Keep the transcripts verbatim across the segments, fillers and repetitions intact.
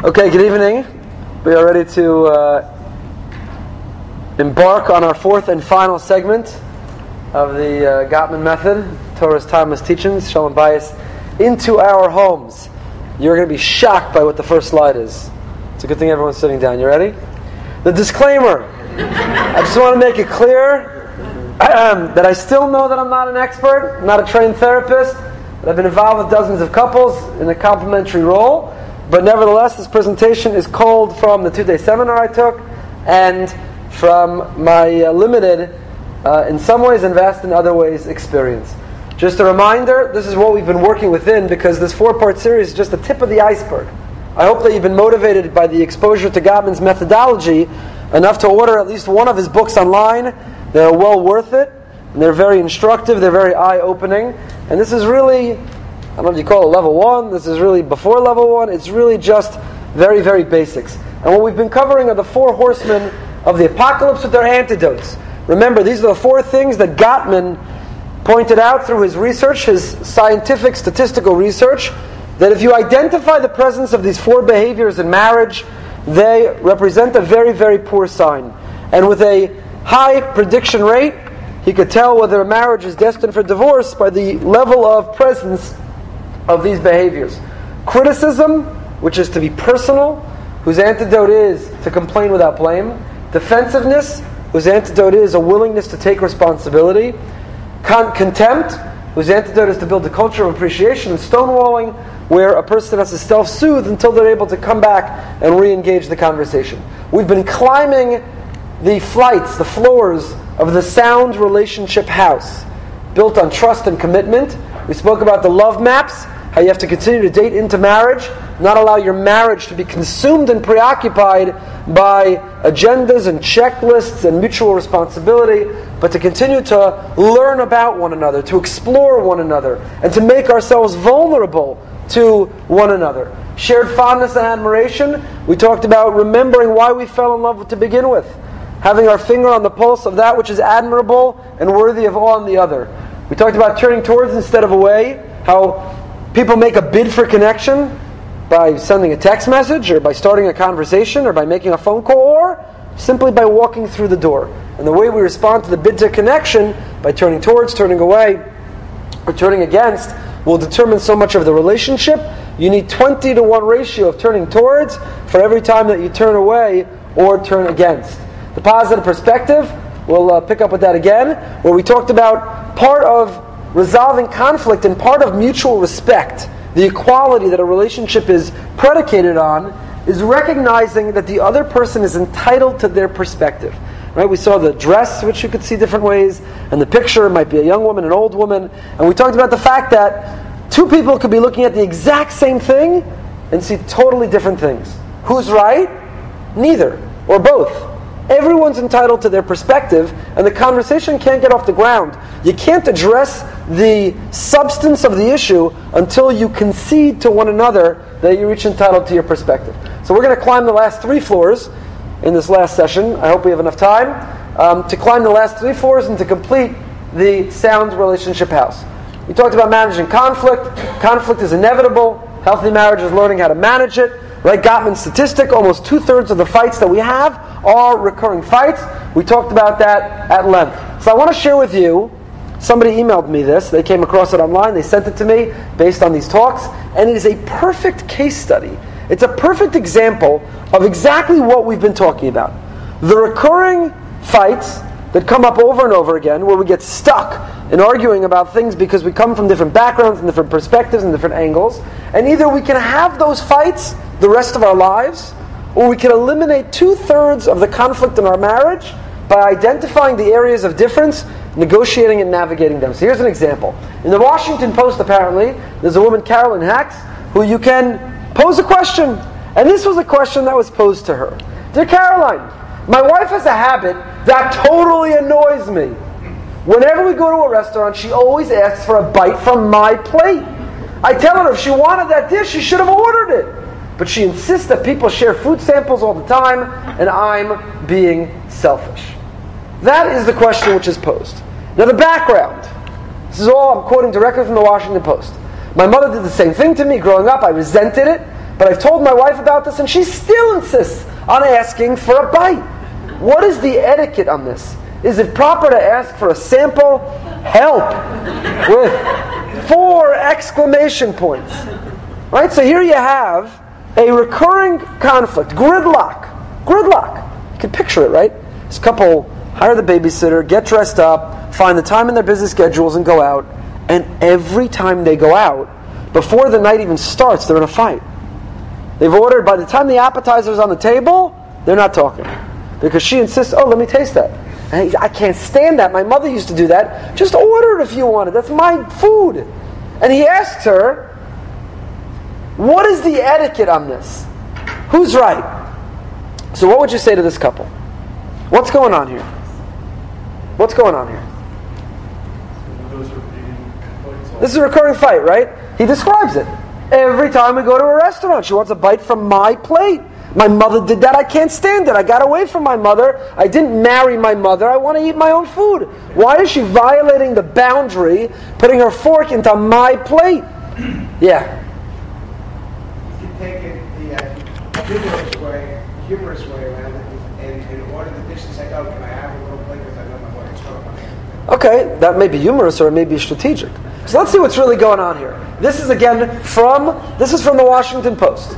Okay, good evening. We are ready to uh, embark on our fourth and final segment of the uh, Gottman method, Torah's timeless teachings, Shalom Bayis, into our homes. You're going to be shocked by what the first slide is. It's a good thing everyone's sitting down. You ready? The disclaimer. I just want to make it clear um, that I still know that I'm not an expert, I'm not a trained therapist, but I've been involved with dozens of couples in a complementary role. But nevertheless, this presentation is culled from the two-day seminar I took and from my uh, limited, uh, in some ways and vast in other ways, experience. Just a reminder, this is what we've been working within because this four-part series is just the tip of the iceberg. I hope that you've been motivated by the exposure to Gottman's methodology enough to order at least one of his books online. They're well worth it, and they're very instructive, they're very eye-opening, and this is really, I don't know if you call it level one, this is really before level one, it's really just very, very basics. And what we've been covering are the four horsemen of the apocalypse with their antidotes. Remember, these are the four things that Gottman pointed out through his research, his scientific statistical research, that if you identify the presence of these four behaviors in marriage, they represent a very, very poor sign. And with a high prediction rate, he could tell whether a marriage is destined for divorce by the level of presence of these behaviors. Criticism, which is to be personal, whose antidote is to complain without blame. Defensiveness, whose antidote is a willingness to take responsibility. Con- contempt, whose antidote is to build a culture of appreciation. And stonewalling, where a person has to self-soothe until they're able to come back and re-engage the conversation. We've been climbing the flights, the floors of the sound relationship house, built on trust and commitment. We spoke about the love maps, how you have to continue to date into marriage, not allow your marriage to be consumed and preoccupied by agendas and checklists and mutual responsibility, but to continue to learn about one another, to explore one another, and to make ourselves vulnerable to one another. Shared fondness and admiration. We talked about remembering why we fell in love to begin with, having our finger on the pulse of that which is admirable and worthy of awe in the other. We talked about turning towards instead of away, how people make a bid for connection by sending a text message or by starting a conversation or by making a phone call or simply by walking through the door. And the way we respond to the bid to connection, by turning towards, turning away, or turning against, will determine so much of the relationship. You need twenty to one ratio of turning towards for every time that you turn away or turn against. The positive perspective, we'll uh, pick up with that again, where we talked about part of resolving conflict and part of mutual respect, the equality that a relationship is predicated on, is recognizing that the other person is entitled to their perspective. Right? We saw the dress, which you could see different ways, and the picture might be a young woman, an old woman, and we talked about the fact that two people could be looking at the exact same thing and see totally different things. Who's right? Neither, or both. Everyone's entitled to their perspective, and the conversation can't get off the ground. You can't address the substance of the issue until you concede to one another that you're each entitled to your perspective. So we're going to climb the last three floors in this last session. I hope we have enough time um, to climb the last three floors and to complete the sound relationship house. We talked about managing conflict. Conflict is inevitable. Healthy marriage is learning how to manage it. Right, Gottman's statistic, almost two-thirds of the fights that we have are recurring fights. We talked about that at length. So I want to share with you, somebody emailed me this, they came across it online, they sent it to me based on these talks, and it is a perfect case study. It's a perfect example of exactly what we've been talking about. The recurring fights that come up over and over again, where we get stuck in arguing about things because we come from different backgrounds and different perspectives and different angles, and either we can have those fights the rest of our lives, or we can eliminate two-thirds of the conflict in our marriage by identifying the areas of difference, negotiating and navigating them. So here's an example. In the Washington Post, apparently, there's a woman, Carolyn Hacks, who you can pose a question. And this was a question that was posed to her. Dear Caroline, my wife has a habit that totally annoys me. Whenever we go to a restaurant, she always asks for a bite from my plate. I tell her if she wanted that dish, she should have ordered it. But she insists that people share food samples all the time, and I'm being selfish. That is the question which is posed. Now the background. This is all I'm quoting directly from the Washington Post. My mother did the same thing to me growing up. I resented it. but I've told my wife about this and she still insists on asking for a bite. What is the etiquette on this? Is it proper to ask for a sample? Help! With four exclamation points. Right? So here you have a recurring conflict, gridlock. Gridlock. You can picture it, right? This couple hire the babysitter, get dressed up, find the time in their busy schedules and go out. And every time they go out, before the night even starts, they're in a fight. They've ordered, by the time the appetizer's on the table, they're not talking. Because she insists, oh, let me taste that. And he, I can't stand that. My mother used to do that. Just order it if you want it. That's my food. And he asks her, what is the etiquette on this? Who's right? So what would you say to this couple? What's going on here? What's going on here? This is a recurring fight, right? He describes it. Every time we go to a restaurant, she wants a bite from my plate. My mother did that. I can't stand it. I got away from my mother. I didn't marry my mother. I want to eat my own food. Why is she violating the boundary, putting her fork into my plate? Yeah. You can take it the uh, humorous way, humorous way around it, and, and order the dish and say, "Oh, can I have a little plate because I know my wife's going." Okay, that may be humorous or it may be strategic. So let's see what's really going on here. This is again from this is from the Washington Post.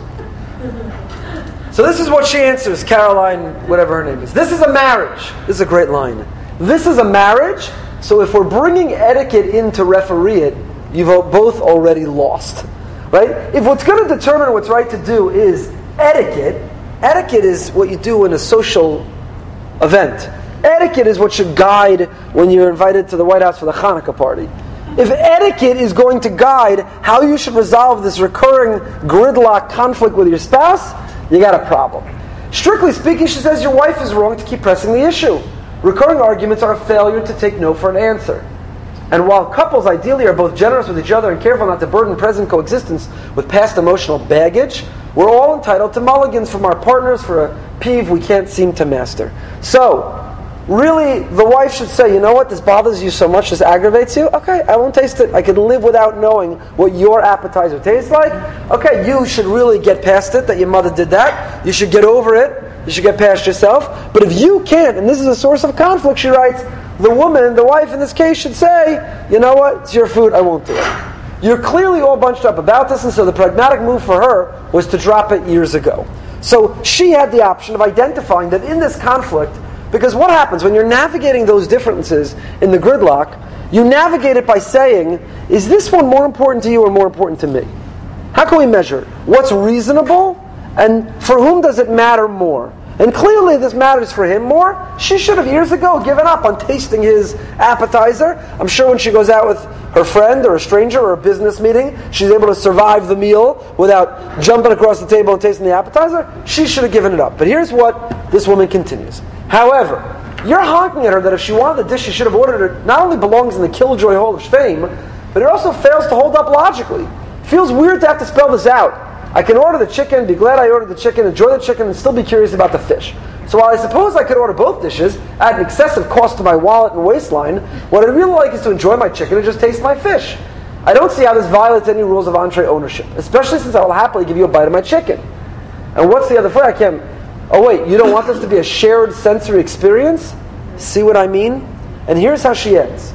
So this is what she answers, Caroline, whatever her name is. This is a marriage. This is a great line. This is a marriage, so if we're bringing etiquette in to referee it, you've both already lost. Right? If what's going to determine what's right to do is etiquette, etiquette is what you do in a social event. Etiquette is what should guide when you're invited to the White House for the Hanukkah party. If etiquette is going to guide how you should resolve this recurring gridlock conflict with your spouse, you got a problem. Strictly speaking, she says your wife is wrong to keep pressing the issue. Recurring arguments are a failure to take no for an answer. And while couples ideally are both generous with each other and careful not to burden present coexistence with past emotional baggage, we're all entitled to mulligans from our partners for a peeve we can't seem to master. So, really, the wife should say, you know what, this bothers you so much, this aggravates you? Okay, I won't taste it. I can live without knowing what your appetizer tastes like. Okay, you should really get past it, that your mother did that. You should get over it. You should get past yourself. But if you can't, and this is a source of conflict, she writes, the woman, the wife in this case, should say, you know what, it's your food, I won't do it. You're clearly all bunched up about this, and so the pragmatic move for her was to drop it years ago. So she had the option of identifying that in this conflict, because what happens when you're navigating those differences in the gridlock, you navigate it by saying, is this one more important to you or more important to me? How can we measure it? What's reasonable? And for whom does it matter more? And clearly this matters for him more. She should have years ago given up on tasting his appetizer. I'm sure when she goes out with her friend or a stranger or a business meeting, she's able to survive the meal without jumping across the table and tasting the appetizer. She should have given it up. But here's what this woman continues. However, you're honking at her that if she wanted the dish she should have ordered it, not only belongs in the Killjoy Hall of Fame, but it also fails to hold up logically. It feels weird to have to spell this out. I can order the chicken, be glad I ordered the chicken, enjoy the chicken, and still be curious about the fish. So while I suppose I could order both dishes at an excessive cost to my wallet and waistline, what I'd really like is to enjoy my chicken and just taste my fish. I don't see how this violates any rules of entree ownership, especially since I will happily give you a bite of my chicken. And what's the other phrase? I can't... Oh wait, you don't want this to be a shared sensory experience? See what I mean? And here's how she ends.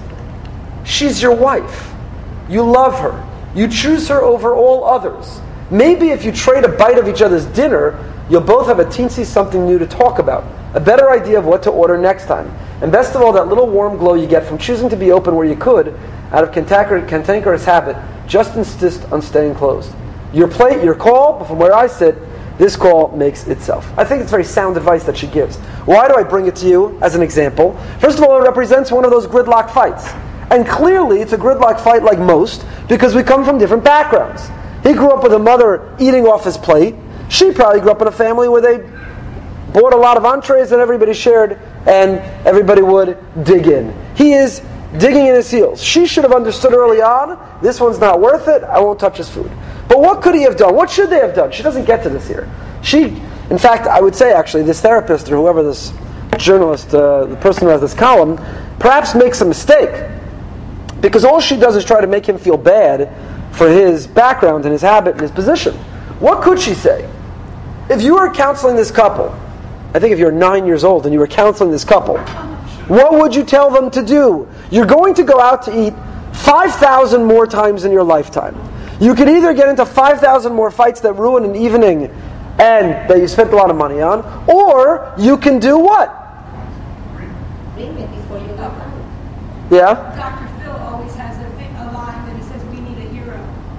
She's your wife. You love her. You choose her over all others. Maybe if you trade a bite of each other's dinner, you'll both have a teensy something new to talk about. A better idea of what to order next time. And best of all, that little warm glow you get from choosing to be open where you could, out of cantanker- cantankerous habit, just insist on staying closed. Your plate, your call, but from where I sit, this call makes itself. I think it's very sound advice that she gives. Why do I bring it to you as an example? First of all, it represents one of those gridlock fights. And clearly, it's a gridlock fight like most, because we come from different backgrounds. He grew up with a mother eating off his plate. She probably grew up in a family where they bought a lot of entrees and everybody shared and everybody would dig in. He is digging in his heels. She should have understood early on, this one's not worth it, I won't touch his food. But what could he have done? What should they have done? She doesn't get to this here. She, in fact, I would say actually, this therapist or whoever this journalist, uh, the person who has this column, perhaps makes a mistake. Because all she does is try to make him feel bad for his background and his habit and his position. What could she say? If you were counseling this couple, I think if you're nine years old and you were counseling this couple, what would you tell them to do? You're going to go out to eat five thousand more times in your lifetime. You could either get into five thousand more fights that ruin an evening and that you spent a lot of money on, or you can do what? Read it before you go. Yeah? Doctor Phil always has a, thi- a line that he says, we need a hero.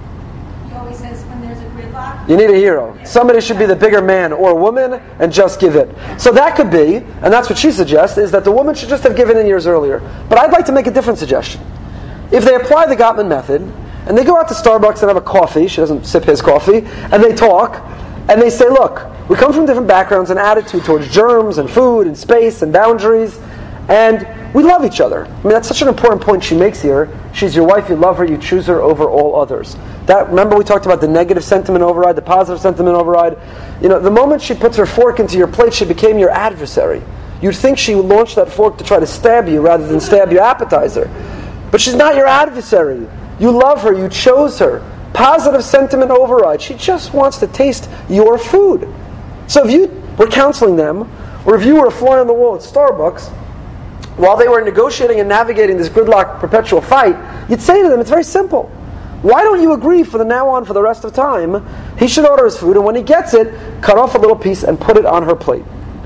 He always says, when there's a gridlock, You need a hero. Somebody should be the bigger man or woman and just give it. So that could be, and that's what she suggests, is that the woman should just have given in years earlier. But I'd like to make a different suggestion. If they apply the Gottman method, and they go out to Starbucks and have a coffee, she doesn't sip his coffee, and they talk, and they say, look, we come from different backgrounds and attitude towards germs and food and space and boundaries, and we love each other. I mean, that's such an important point she makes here. She's your wife, you love her, you choose her over all others. That, remember we talked about the negative sentiment override, the positive sentiment override? You know, the moment she puts her fork into your plate, she became your adversary. You'd think she would launch that fork to try to stab you rather than stab your appetizer. But she's not your adversary. You love her, you chose her. Positive sentiment override. She just wants to taste your food. So if you were counseling them, or if you were a fly on the wall at Starbucks, while they were negotiating and navigating this gridlock perpetual fight, you'd say to them, it's very simple. Why don't you agree for the now on, for the rest of time, he should order his food, and when he gets it, cut off a little piece and put it on her plate.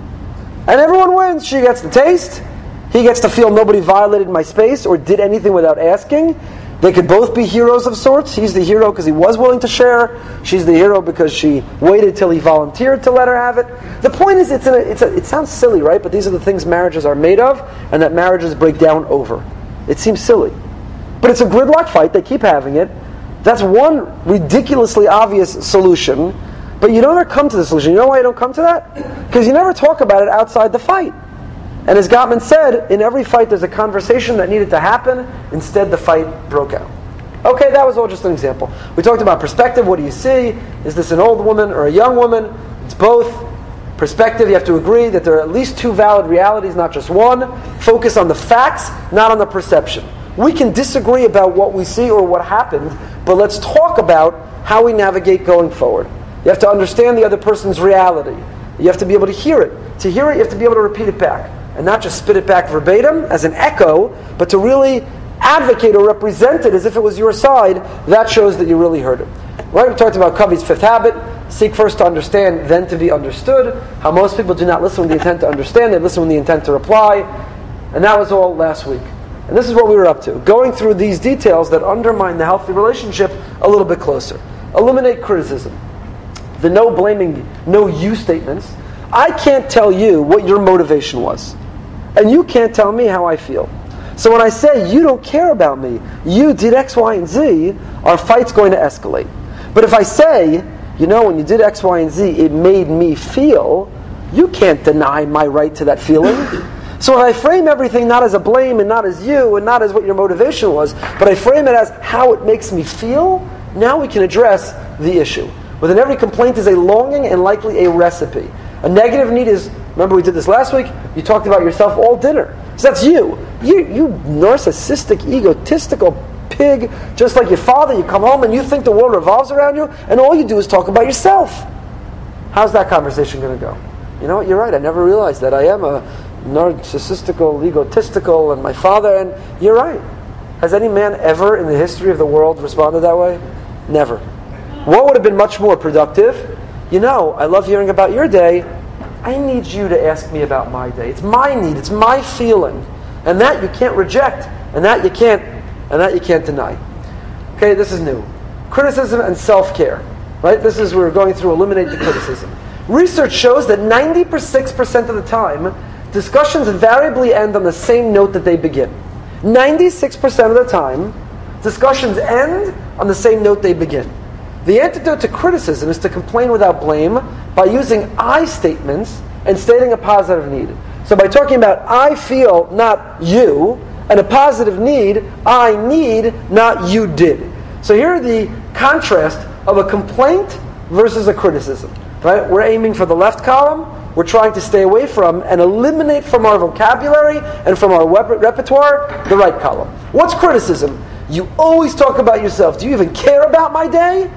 And everyone wins. She gets the taste. He gets to feel nobody violated my space or did anything without asking. They could both be heroes of sorts. He's the hero because he was willing to share. She's the hero because she waited till he volunteered to let her have it. The point is, it's, in a, it's a, it sounds silly, right? But these are the things marriages are made of and that marriages break down over. It seems silly. But it's a gridlock fight. They keep having it. That's one ridiculously obvious solution. But you don't ever come to the solution. You know why you don't come to that? Because you never talk about it outside the fight. And as Gottman said, in every fight there's a conversation that needed to happen. Instead, the fight broke out. Okay, that was all just an example. We talked about perspective. What do you see? Is this an old woman or a young woman? It's both. Perspective, you have to agree that there are at least two valid realities, not just one. Focus on the facts, not on the perception. We can disagree about what we see or what happened, but let's talk about how we navigate going forward. You have to understand the other person's reality. You have to be able to hear it. To hear it, you have to be able to repeat it back. And not just spit it back verbatim as an echo, but to really advocate or represent it as if it was your side. That shows that you really heard it. Right? We talked about Covey's fifth habit. Seek first to understand, then to be understood. How most people do not listen with the intent to understand. They listen with the intent to reply. And that was all last week. And this is what we were up to. Going through these details that undermine the healthy relationship a little bit closer. Eliminate criticism. The no blaming, no you statements. I can't tell you what your motivation was. And you can't tell me how I feel. So when I say you don't care about me, you did X, Y, and Z, our fight's going to escalate. But if I say, you know, when you did X, Y, and Z, it made me feel, you can't deny my right to that feeling. So if I frame everything not as a blame and not as you and not as what your motivation was, but I frame it as how it makes me feel, now we can address the issue. Within every complaint is a longing and likely a recipe. A negative need is, remember we did this last week, you talked about yourself all dinner. So that's you. You, you narcissistic, egotistical pig, just like your father. You come home and you think the world revolves around you, and all you do is talk about yourself. How's that conversation going to go? You know what, you're right, I never realized that. I am a narcissistical, egotistical, and my father, and you're right. Has any man ever in the history of the world responded that way? Never. What would have been much more productive? You know, I love hearing about your day. I need you to ask me about my day. It's my need. It's my feeling. And that you can't reject. And that you can't and that you can't deny. Okay, this is new. Criticism and self-care. Right? This is we're going through eliminate the criticism. Research shows that ninety-six percent of the time, discussions invariably end on the same note that they begin. ninety-six percent of the time, discussions end on the same note they begin. The antidote to criticism is to complain without blame by using I statements and stating a positive need. So by talking about I feel, not you, and a positive need, I need, not you did. So here are the contrast of a complaint versus a criticism. Right? We're aiming for the left column. We're trying to stay away from and eliminate from our vocabulary and from our rep- repertoire the right column. What's criticism? You always talk about yourself. Do you even care about my day?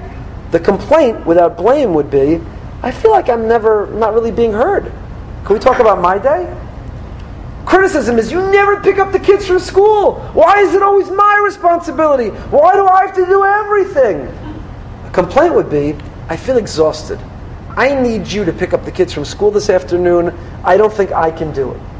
The complaint without blame would be, I feel like I'm never, not really being heard. Can we talk about my day? Criticism is, you never pick up the kids from school. Why is it always my responsibility? Why do I have to do everything? A complaint would be, I feel exhausted. I need you to pick up the kids from school this afternoon. I don't think I can do it.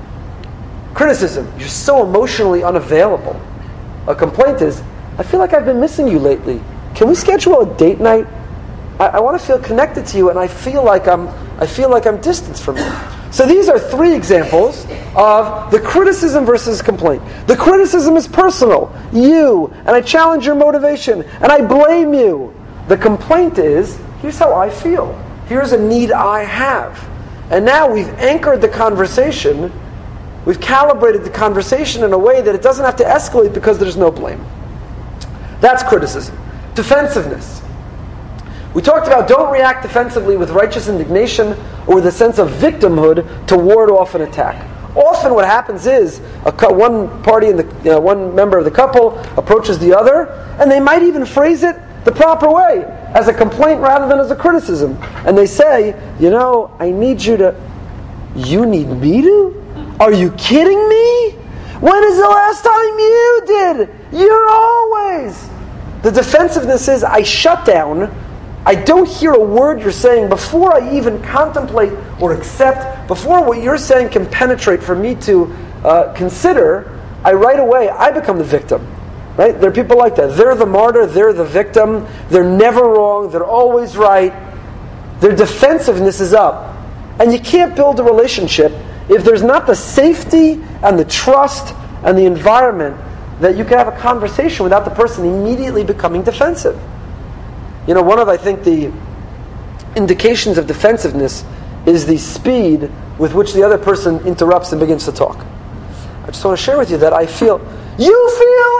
Criticism, you're so emotionally unavailable. A complaint is, I feel like I've been missing you lately. Can we schedule a date night? I, I want to feel connected to you, and I feel like I'm I feel like I'm distanced from you. So these are three examples of the criticism versus complaint. The criticism is personal, you, and I challenge your motivation, and I blame you. The complaint is, here's how I feel. Here's a need I have. And now we've anchored the conversation, we've calibrated the conversation in a way that it doesn't have to escalate because there's no blame. That's criticism. Defensiveness. We talked about don't react defensively with righteous indignation or with a sense of victimhood to ward off an attack. Often what happens is a cu- one party in the you know, one member of the couple approaches the other, and they might even phrase it the proper way, as a complaint rather than as a criticism. And they say, you know, I need you to... You need me to? Are you kidding me? When is the last time you did? You're always... The defensiveness is, I shut down, I don't hear a word you're saying before I even contemplate or accept, before what you're saying can penetrate for me to uh, consider, I right away, I become the victim. Right? There are people like that. They're the martyr, they're the victim, they're never wrong, they're always right. Their defensiveness is up. And you can't build a relationship if there's not the safety and the trust and the environment that you can have a conversation without the person immediately becoming defensive. You know, one of, I think, the indications of defensiveness is the speed with which the other person interrupts and begins to talk. I just want to share with you that I feel, you feel,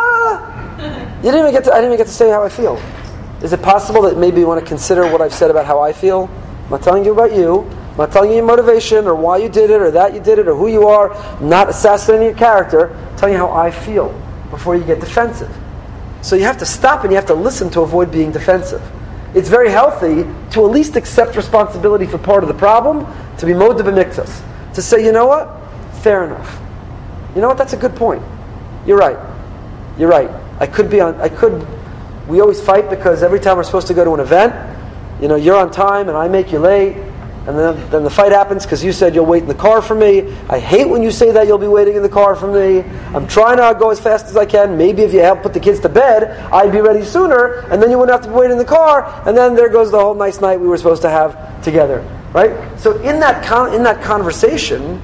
ah! You didn't even get to, I didn't even get to say how I feel. Is it possible that maybe you want to consider what I've said about how I feel? I'm not telling you about you. I'm not telling you your motivation or why you did it or that you did it or who you are. I'm not assassinating your character. I'm telling you how I feel before you get defensive. So you have to stop and you have to listen to avoid being defensive. It's very healthy to at least accept responsibility for part of the problem, to be modeh b'miktas, to say, you know what? Fair enough. You know what? That's a good point. You're right. You're right. I could be on. I could. We always fight because every time we're supposed to go to an event, you know, you're on time and I make you late, and then then the fight happens because you said you'll wait in the car for me. I hate when you say that you'll be waiting in the car for me. I'm trying to go as fast as I can. Maybe if you help put the kids to bed, I'd be ready sooner, and then you wouldn't have to be waiting in the car. And then there goes the whole nice night we were supposed to have together, right? So in that con- in that conversation,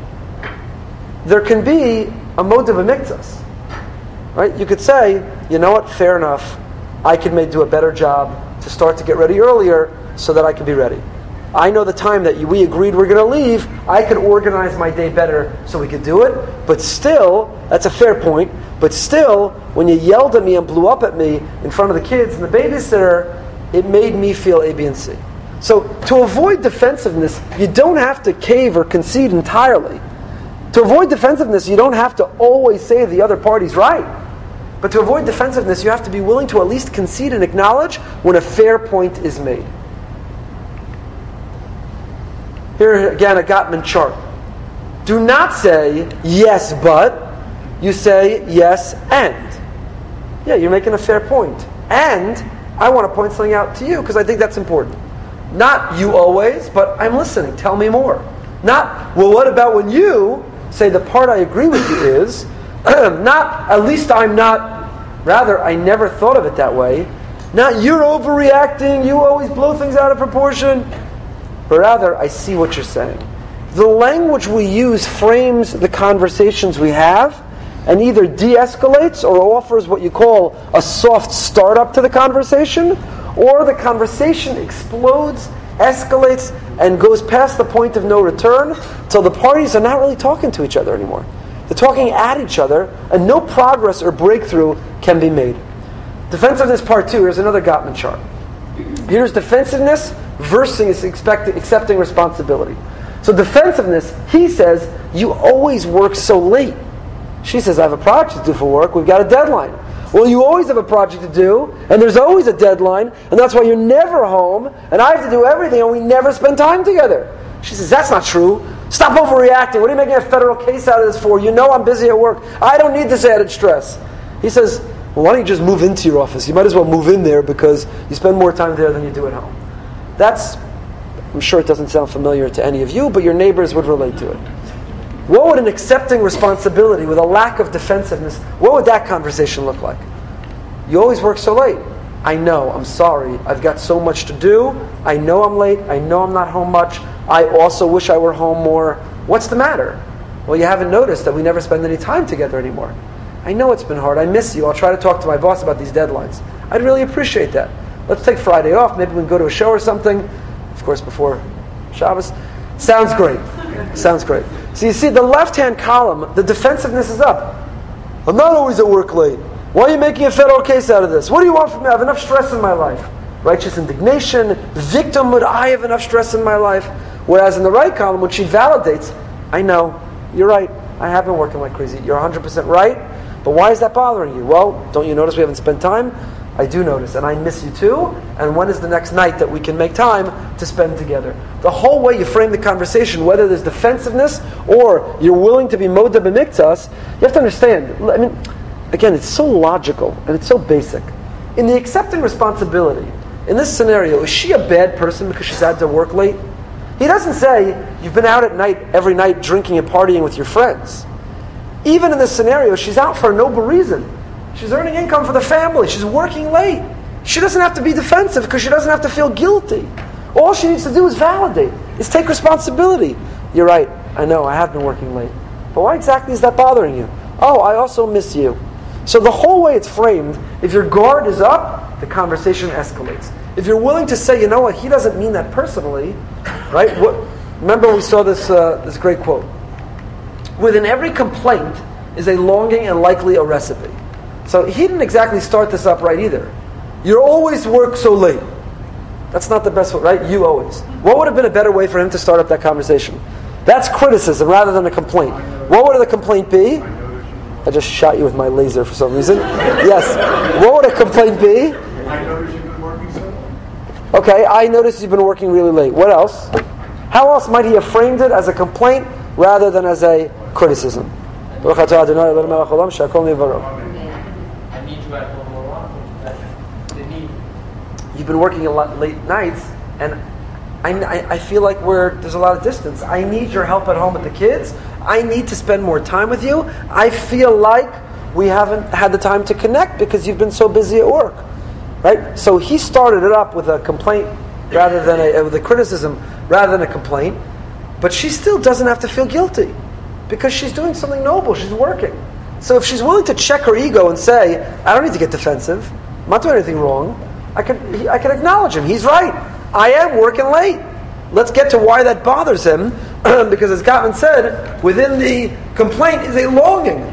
there can be a modeh b'miktas. Right? You could say, you know what, fair enough. I could maybe do a better job to start to get ready earlier so that I can be ready. I know the time that you, we agreed we're going to leave, I could organize my day better so we could do it. But still, that's a fair point, but still, when you yelled at me and blew up at me in front of the kids and the babysitter, it made me feel A, B, and C. So to avoid defensiveness, you don't have to cave or concede entirely. To avoid defensiveness, you don't have to always say the other party's right. But to avoid defensiveness, you have to be willing to at least concede and acknowledge when a fair point is made. Here again, a Gottman chart. Do not say, yes, but. You say, yes, and. Yeah, you're making a fair point. And I want to point something out to you because I think that's important. Not you always, but I'm listening. Tell me more. Not, well, what about when you say the part I agree with you is, not, at least I'm not, rather, I never thought of it that way. Not, you're overreacting, you always blow things out of proportion. But rather, I see what you're saying. The language we use frames the conversations we have and either de-escalates or offers what you call a soft startup to the conversation, or the conversation explodes, escalates, and goes past the point of no return till the parties are not really talking to each other anymore. They're talking at each other, and no progress or breakthrough can be made. Defensiveness part two, here's another Gottman chart. Here's defensiveness versus expect, accepting responsibility. So defensiveness, he says, you always work so late. She says, I have a project to do for work, we've got a deadline. Well, you always have a project to do, and there's always a deadline, and that's why you're never home, and I have to do everything, and we never spend time together. She says, that's not true. Stop overreacting. What are you making a federal case out of this for? You know I'm busy at work. I don't need this added stress. He says, well, why don't you just move into your office? You might as well move in there because you spend more time there than you do at home. That's, I'm sure it doesn't sound familiar to any of you, but your neighbors would relate to it. What would an accepting responsibility with a lack of defensiveness, what would that conversation look like? You always work so late. I know, I'm sorry. I've got so much to do. I know I'm late. I know I'm not home much. I also wish I were home more. What's the matter? Well, you haven't noticed that we never spend any time together anymore. I know it's been hard. I miss you. I'll try to talk to my boss about these deadlines. I'd really appreciate that. Let's take Friday off. Maybe we can go to a show or something. Of course, before Shabbos. Sounds great. Sounds great. So you see, the left-hand column, the defensiveness is up. I'm not always at work late. Why are you making a federal case out of this? What do you want from me? I have enough stress in my life. Righteous indignation, victimhood, I have enough stress in my life. Whereas in the right column, when she validates, I know, you're right, I have been working like crazy. You're one hundred percent right, but why is that bothering you? Well, don't you notice we haven't spent time? I do notice, and I miss you too. And when is the next night that we can make time to spend together? The whole way you frame the conversation, whether there's defensiveness or you're willing to be moda b'miktas, you have to understand. I mean, again, it's so logical and it's so basic. In the accepting responsibility, in this scenario, is she a bad person because she's had to work late? He doesn't say you've been out at night every night drinking and partying with your friends. Even in this scenario, she's out for a noble reason. She's earning income for the family. She's working late. She doesn't have to be defensive because she doesn't have to feel guilty. All she needs to do is validate, is take responsibility. You're right. I know, I have been working late. But why exactly is that bothering you? Oh, I also miss you. So the whole way it's framed, if your guard is up, the conversation escalates. If you're willing to say, you know what, he doesn't mean that personally, right? What, remember we saw this uh, this great quote. Within every complaint is a longing and likely a recipe. So he didn't exactly start this up right either. You always work so late. That's not the best way, right? You always. What would have been a better way for him to start up that conversation? That's criticism rather than a complaint. What would the complaint be? I just shot you with my laser for some reason. Yes. What would a complaint be? I noticed you've been working so late. Okay, I noticed you've been working really late. What else? How else might he have framed it as a complaint rather than as a criticism? I need you at home more often. The need. You've been working a lot late nights, and I, I, I feel like we're, there's a lot of distance. I need your help at home with the kids. I need to spend more time with you. I feel like we haven't had the time to connect because you've been so busy at work. Right? So he started it up with a complaint rather than a, with a criticism rather than a complaint. But she still doesn't have to feel guilty because she's doing something noble. She's working. So if she's willing to check her ego and say, I don't need to get defensive. I'm not doing anything wrong. I can, he, I can acknowledge him. He's right. I am working late. Let's get to why that bothers him. Because as Gottman said, within the complaint is a longing.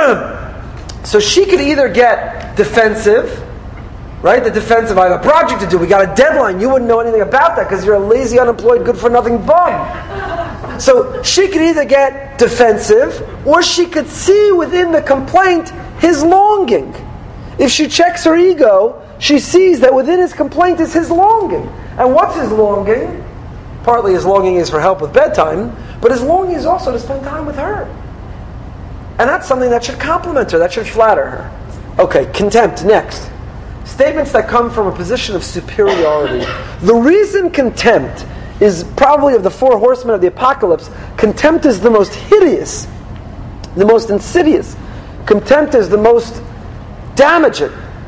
So she could either get defensive, right? The defensive, I have a project to do. We got a deadline. You wouldn't know anything about that because you're a lazy, unemployed, good-for-nothing bum. So she could either get defensive or she could see within the complaint his longing. If she checks her ego, she sees that within his complaint is his longing. And what's his longing? Partly his longing is for help with bedtime, but his longing is also to spend time with her. And that's something that should compliment her, that should flatter her. Okay, contempt, next. Statements that come from a position of superiority. The reason contempt is probably of the four horsemen of the apocalypse, contempt is the most hideous, the most insidious. Contempt is the most damaging.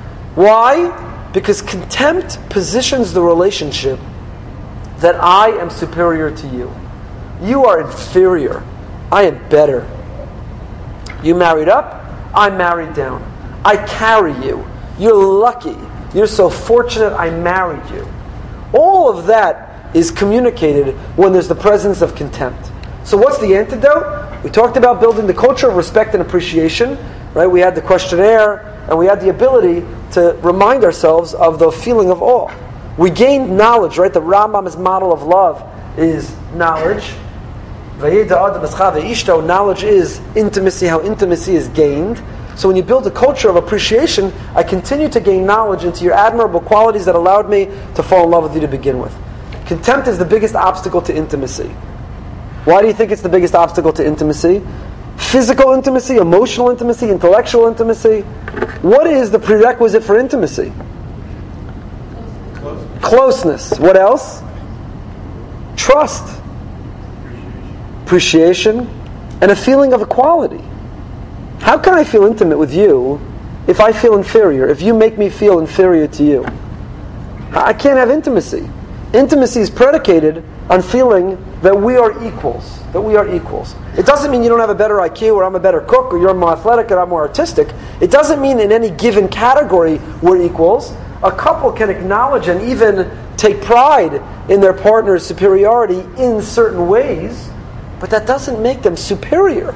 Why? Because contempt positions the relationship that I am superior to you. You are inferior. I am better. You married up, I'm married down. I carry you. You're lucky. You're so fortunate I married you. All of that is communicated when there's the presence of contempt. So what's the antidote? We talked about building the culture of respect and appreciation. Right? We had the questionnaire and we had the ability to remind ourselves of the feeling of awe. We gained knowledge, right? The Rambam's model of love is knowledge. Knowledge is intimacy, how intimacy is gained. So when you build a culture of appreciation, I continue to gain knowledge into your admirable qualities that allowed me to fall in love with you to begin with. Contempt is the biggest obstacle to intimacy. Why do you think it's the biggest obstacle to intimacy? Physical intimacy, emotional intimacy, intellectual intimacy. What is the prerequisite for intimacy? Close. Closeness. What else? Trust. Appreciation. And a feeling of equality. How can I feel intimate with you if I feel inferior, if you make me feel inferior to you? I can't have intimacy. Intimacy is predicated on feeling that we are equals. That we are equals. It doesn't mean you don't have a better I Q, or I'm a better cook, or you're more athletic, or I'm more artistic. It doesn't mean in any given category we're equals. A couple can acknowledge and even take pride in their partner's superiority in certain ways, but that doesn't make them superior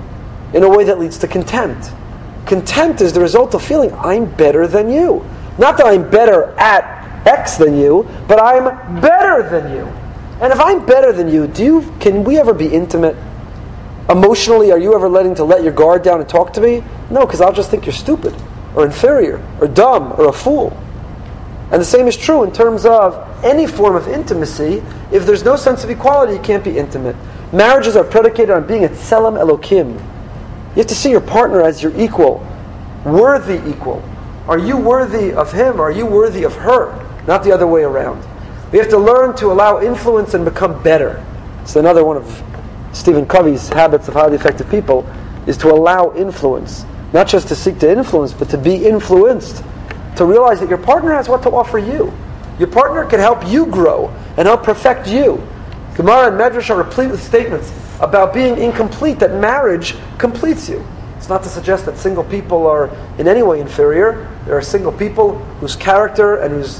in a way that leads to contempt. Contempt is the result of feeling I'm better than you. Not that I'm better at X than you, but I'm better than you. And if I'm better than you, do you can we ever be intimate? Emotionally, are you ever letting to let your guard down and talk to me? No, because I'll just think you're stupid, or inferior, or dumb, or a fool. And the same is true in terms of any form of intimacy. If there's no sense of equality, you can't be intimate. Marriages are predicated on being a tselem Elokim. You have to see your partner as your equal, worthy equal. Are you worthy of him, or are you worthy of her? Not the other way around. We have to learn to allow influence and become better. It's another one of Stephen Covey's habits of highly effective people, is to allow influence. Not just to seek to influence, but to be influenced. To realize that your partner has what to offer you. Your partner can help you grow and help perfect you. Gemara and Medrash are replete with statements about being incomplete, that marriage completes you. It's not to suggest that single people are in any way inferior. There are single people whose character and whose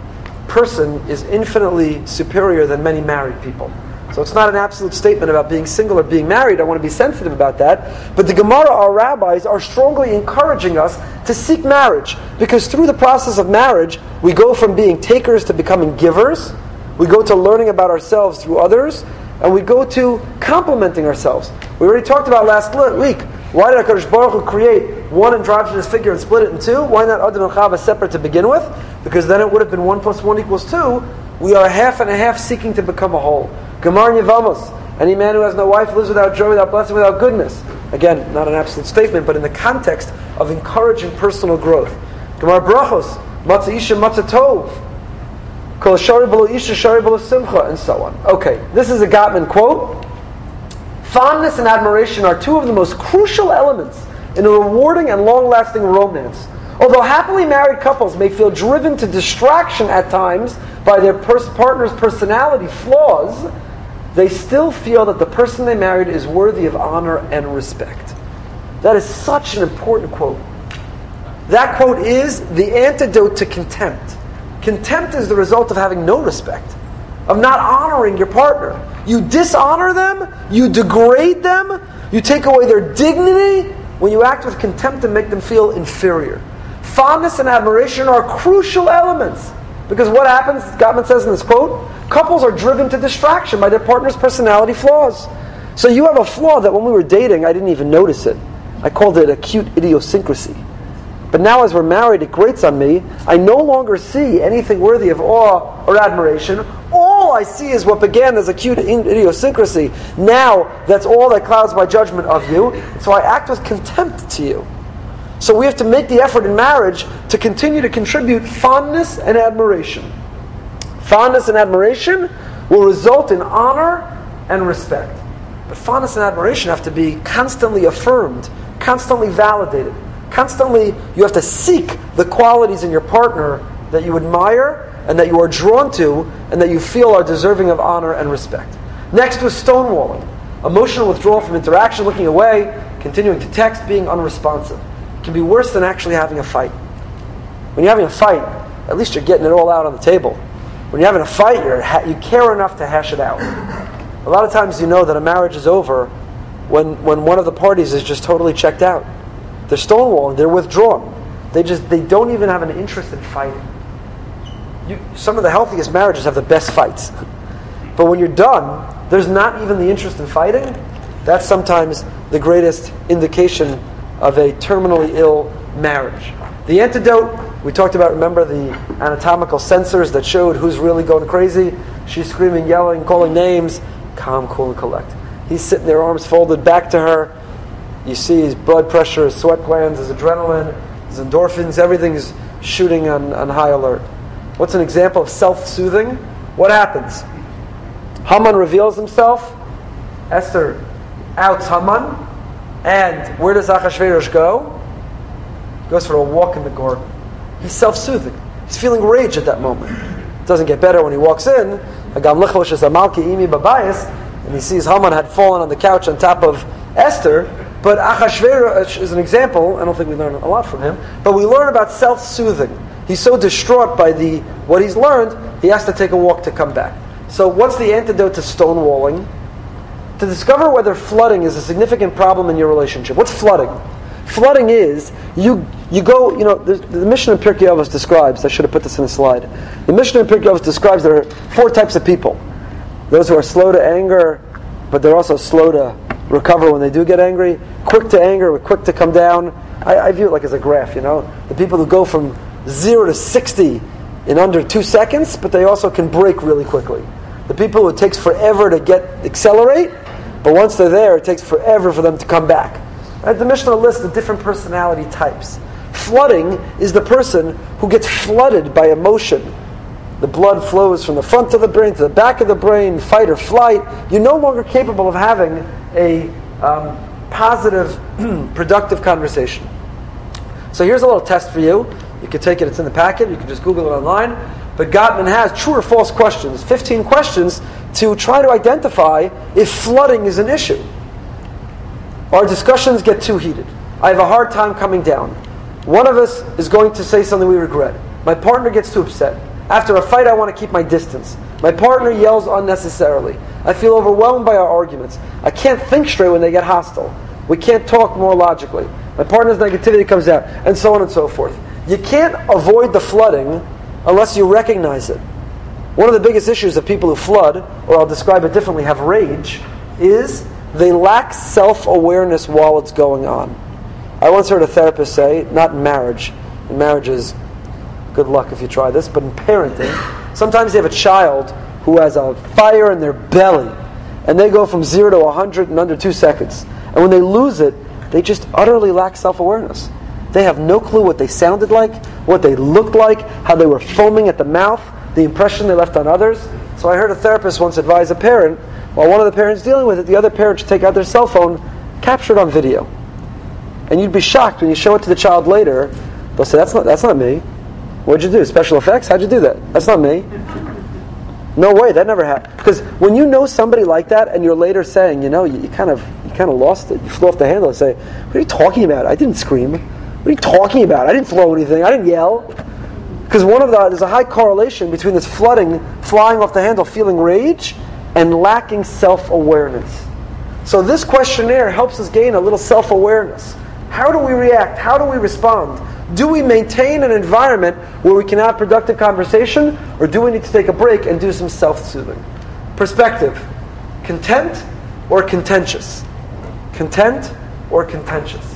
person is infinitely superior than many married people. So it's not an absolute statement about being single or being married. I want to be sensitive about that. But the Gemara, our rabbis, are strongly encouraging us to seek marriage. Because through the process of marriage, we go from being takers to becoming givers. We go to learning about ourselves through others. And we go to complementing ourselves. We already talked about last week. Why did HaKadosh Baruch Hu create one androgynous figure and split it in two? Why not Adam and Chava separate to begin with? Because then it would have been one plus one equals two. We are half and a half seeking to become a whole. Gemar Yevamos. Any man who has no wife lives without joy, without blessing, without goodness. Again, not an absolute statement, but in the context of encouraging personal growth. Gemar Brachos. Matzah Isha Matzah Tov. Kol Shari B'lo Isha Shari B'lo Simcha, and so on. Okay, this is a Gottman quote. Fondness and admiration are two of the most crucial elements in a rewarding and long-lasting romance. Although happily married couples may feel driven to distraction at times by their pers- partner's personality flaws, they still feel that the person they married is worthy of honor and respect. That is such an important quote. That quote is the antidote to contempt. Contempt is the result of having no respect, of not honoring your partner. You dishonor them, you degrade them, you take away their dignity when you act with contempt and make them feel inferior. Fondness and admiration are crucial elements. Because what happens, Gottman says in this quote, couples are driven to distraction by their partner's personality flaws. So you have a flaw that when we were dating, I didn't even notice it. I called it a cute idiosyncrasy. But now as we're married, it grates on me. I no longer see anything worthy of awe or admiration. All I see is what began as a cute idiosyncrasy. Now, that's all that clouds my judgment of you. So I act with contempt to you. So we have to make the effort in marriage to continue to contribute fondness and admiration. Fondness and admiration will result in honor and respect. But fondness and admiration have to be constantly affirmed, constantly validated. Constantly, you have to seek the qualities in your partner that you admire and that you are drawn to and that you feel are deserving of honor and respect. Next was stonewalling. Emotional withdrawal from interaction, looking away, continuing to text, being unresponsive. It can be worse than actually having a fight. When you're having a fight, at least you're getting it all out on the table. When you're having a fight, you're ha- you care enough to hash it out. A lot of times you know that a marriage is over when, when one of the parties is just totally checked out. They're stonewalling, they're withdrawn. They just they don't even have an interest in fighting. You, some of the healthiest marriages have the best fights. But when you're done, there's not even the interest in fighting. That's sometimes the greatest indication of a terminally ill marriage. The antidote, we talked about, remember the anatomical sensors that showed who's really going crazy? She's screaming, yelling, calling names. Calm, cool, and collect. He's sitting there, arms folded back to her. You see his blood pressure, his sweat glands, his adrenaline, his endorphins, everything's shooting on, on high alert. What's an example of self-soothing? What happens? Haman reveals himself. Esther outs Haman. And where does Achashverosh go? He goes for a walk in the garden. He's self-soothing. He's feeling rage at that moment. It doesn't get better when he walks in. And he sees Haman had fallen on the couch on top of Esther. But Achashverosh is an example. I don't think we learn a lot from him. But we learn about self-soothing. He's so distraught by the what he's learned, he has to take a walk to come back. So what's the antidote to stonewalling? To discover whether flooding is a significant problem in your relationship. What's flooding? Flooding is, you you go, you know, the, the Mishnah in Pirkei Avos describes, I should have put this in a slide. The Mishnah in Pirkei Avos describes there are four types of people. Those who are slow to anger, but they're also slow to recover when they do get angry. Quick to anger, but quick to come down. I, I view it like as a graph, you know. The people who go from zero to sixty in under two seconds, but they also can break really quickly. The people who it takes forever to get accelerate, but once they're there, it takes forever for them to come back. Right? The Mishnah lists the different personality types. Flooding is the person who gets flooded by emotion. The blood flows from the front of the brain to the back of the brain, fight or flight. You're no longer capable of having a um, positive, productive conversation. So here's a little test for you. You can take it, it's in the packet, you can just Google it online. But Gottman has true or false questions, fifteen questions, to try to identify if flooding is an issue. Our discussions get too heated. I have a hard time coming down. One of us is going to say something we regret. My partner gets too upset. After a fight, I want to keep my distance. My partner yells unnecessarily. I feel overwhelmed by our arguments. I can't think straight when they get hostile. We can't talk more logically. My partner's negativity comes out, and so on and so forth. You can't avoid the flooding unless you recognize it. One of the biggest issues of people who flood, or I'll describe it differently, have rage, is they lack self-awareness while it's going on. I once heard a therapist say, not in marriage, in marriage is good luck if you try this, but in parenting, sometimes you have a child who has a fire in their belly, and they go from zero to one hundred in under two seconds. And when they lose it, they just utterly lack self-awareness. They have no clue what they sounded like, what they looked like, how they were foaming at the mouth, the impression they left on others. So I heard a therapist once advise a parent, while one of the parents dealing with it, the other parent should take out their cell phone, capture it on video. And you'd be shocked when you show it to the child later. They'll say, that's not that's not me. What'd you do? Special effects? How'd you do that? That's not me. No way, that never happened. Because when you know somebody like that and you're later saying, you know, you, you kind of you kind of lost it, you flew off the handle and say, what are you talking about? I didn't scream. What are you talking about? I didn't throw anything. I didn't yell. Because one of the there's a high correlation between this flooding, flying off the handle, feeling rage, and lacking self-awareness. So this questionnaire helps us gain a little self-awareness. How do we react? How do we respond? Do we maintain an environment where we can have productive conversation, or do we need to take a break and do some self-soothing? Perspective. Content or contentious? Content or contentious?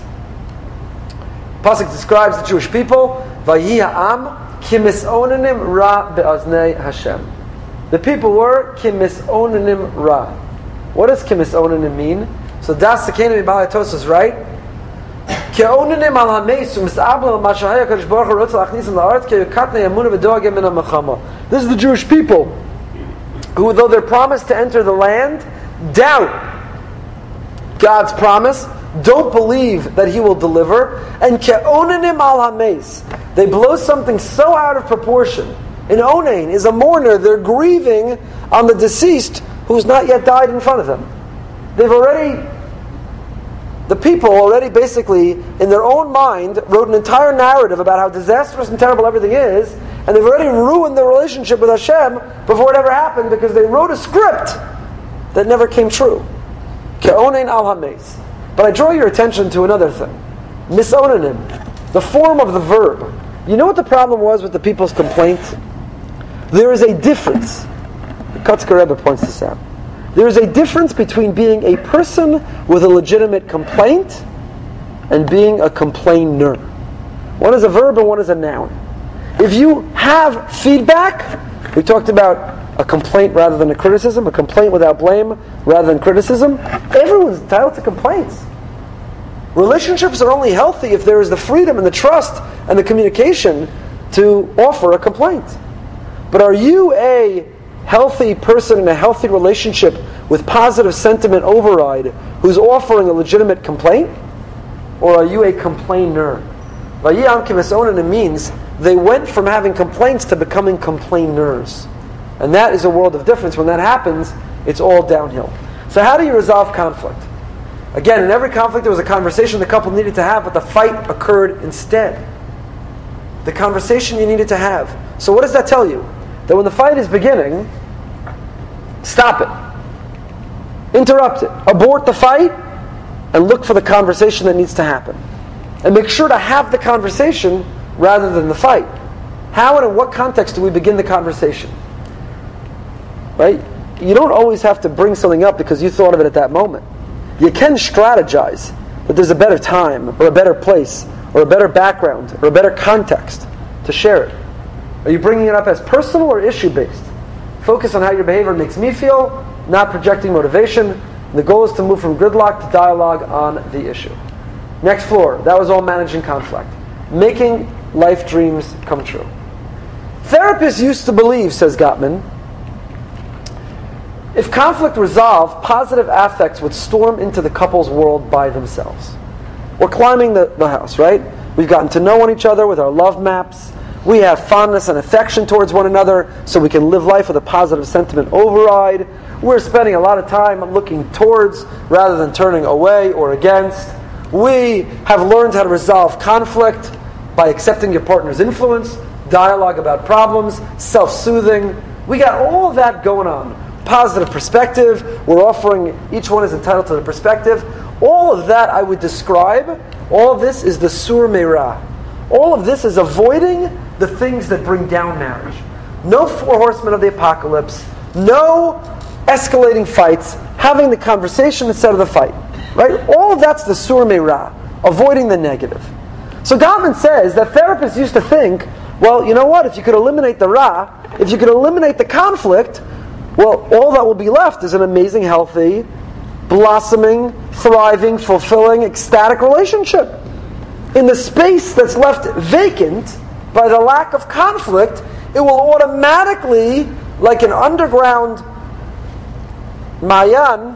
Pasuk describes the Jewish people, Vayi ha'am kimis'onanim ra be'aznei Hashem. The people were kimis'onanim ra. What does kimis'onanim mean? So Das Sekena Mibal HaTos is right. Ki'onanim al ha'meis u'mis'abla al-mashahaya kadosh baruch hu rotza lachnisim la'aretz ki'yukatne yamuna v'doagem min ha'mechama. This is the Jewish people who, though they're promised to enter the land, doubt God's promise, don't believe that He will deliver, and ke'onanim al hameis, they blow something so out of proportion. An onain is a mourner; they're grieving on the deceased who's not yet died in front of them. They've already, the people already basically, in their own mind, wrote an entire narrative about how disastrous and terrible everything is, and they've already ruined their relationship with Hashem before it ever happened because they wrote a script that never came true. Ke'onain al hameis. But I draw your attention to another thing. Misonanim, the form of the verb. You know what the problem was with the people's complaint? There is a difference. The Kotzker Rebbe points this out. There is a difference between being a person with a legitimate complaint and being a complainer. One is a verb and one is a noun. If you have feedback, we talked about a complaint rather than a criticism, a complaint without blame rather than criticism. Everyone's entitled to complaints. Relationships are only healthy if there is the freedom and the trust and the communication to offer a complaint. But are you a healthy person in a healthy relationship with positive sentiment override who's offering a legitimate complaint? Or are you a complainer? Vayiyam kivesonin means they went from having complaints to becoming complainers. And that is a world of difference. When that happens, it's all downhill. So how do you resolve conflict? Again, in every conflict there was a conversation the couple needed to have, but the fight occurred instead. The conversation you needed to have. So what does that tell you? That when the fight is beginning, stop it. Interrupt it. Abort the fight and look for the conversation that needs to happen. And make sure to have the conversation rather than the fight. How and in what context do we begin the conversation? Right? You don't always have to bring something up because you thought of it at that moment. You can strategize that there's a better time or a better place or a better background or a better context to share it. Are you bringing it up as personal or issue-based? Focus on how your behavior makes me feel, not projecting motivation. And the goal is to move from gridlock to dialogue on the issue. Next floor, that was all managing conflict. Making life dreams come true. Therapists used to believe, says Gottman, if conflict resolved, positive affects would storm into the couple's world by themselves. We're climbing the, the house, right? We've gotten to know each other with our love maps. We have fondness and affection towards one another so we can live life with a positive sentiment override. We're spending a lot of time looking towards rather than turning away or against. We have learned how to resolve conflict by accepting your partner's influence, dialogue about problems, self-soothing. We got all of that going on. Positive perspective. We're offering, each one is entitled to the perspective. All of that I would describe, all of this is the sur meira. All of this is avoiding the things that bring down marriage. No four horsemen of the apocalypse. No escalating fights. Having the conversation instead of the fight. Right? All of that's the sur meira. Avoiding the negative. So Gottman says that therapists used to think, well, you know what? If you could eliminate the ra, if you could eliminate the conflict, well, all that will be left is an amazing, healthy, blossoming, thriving, fulfilling, ecstatic relationship. In the space that's left vacant by the lack of conflict, it will automatically, like an underground Mayan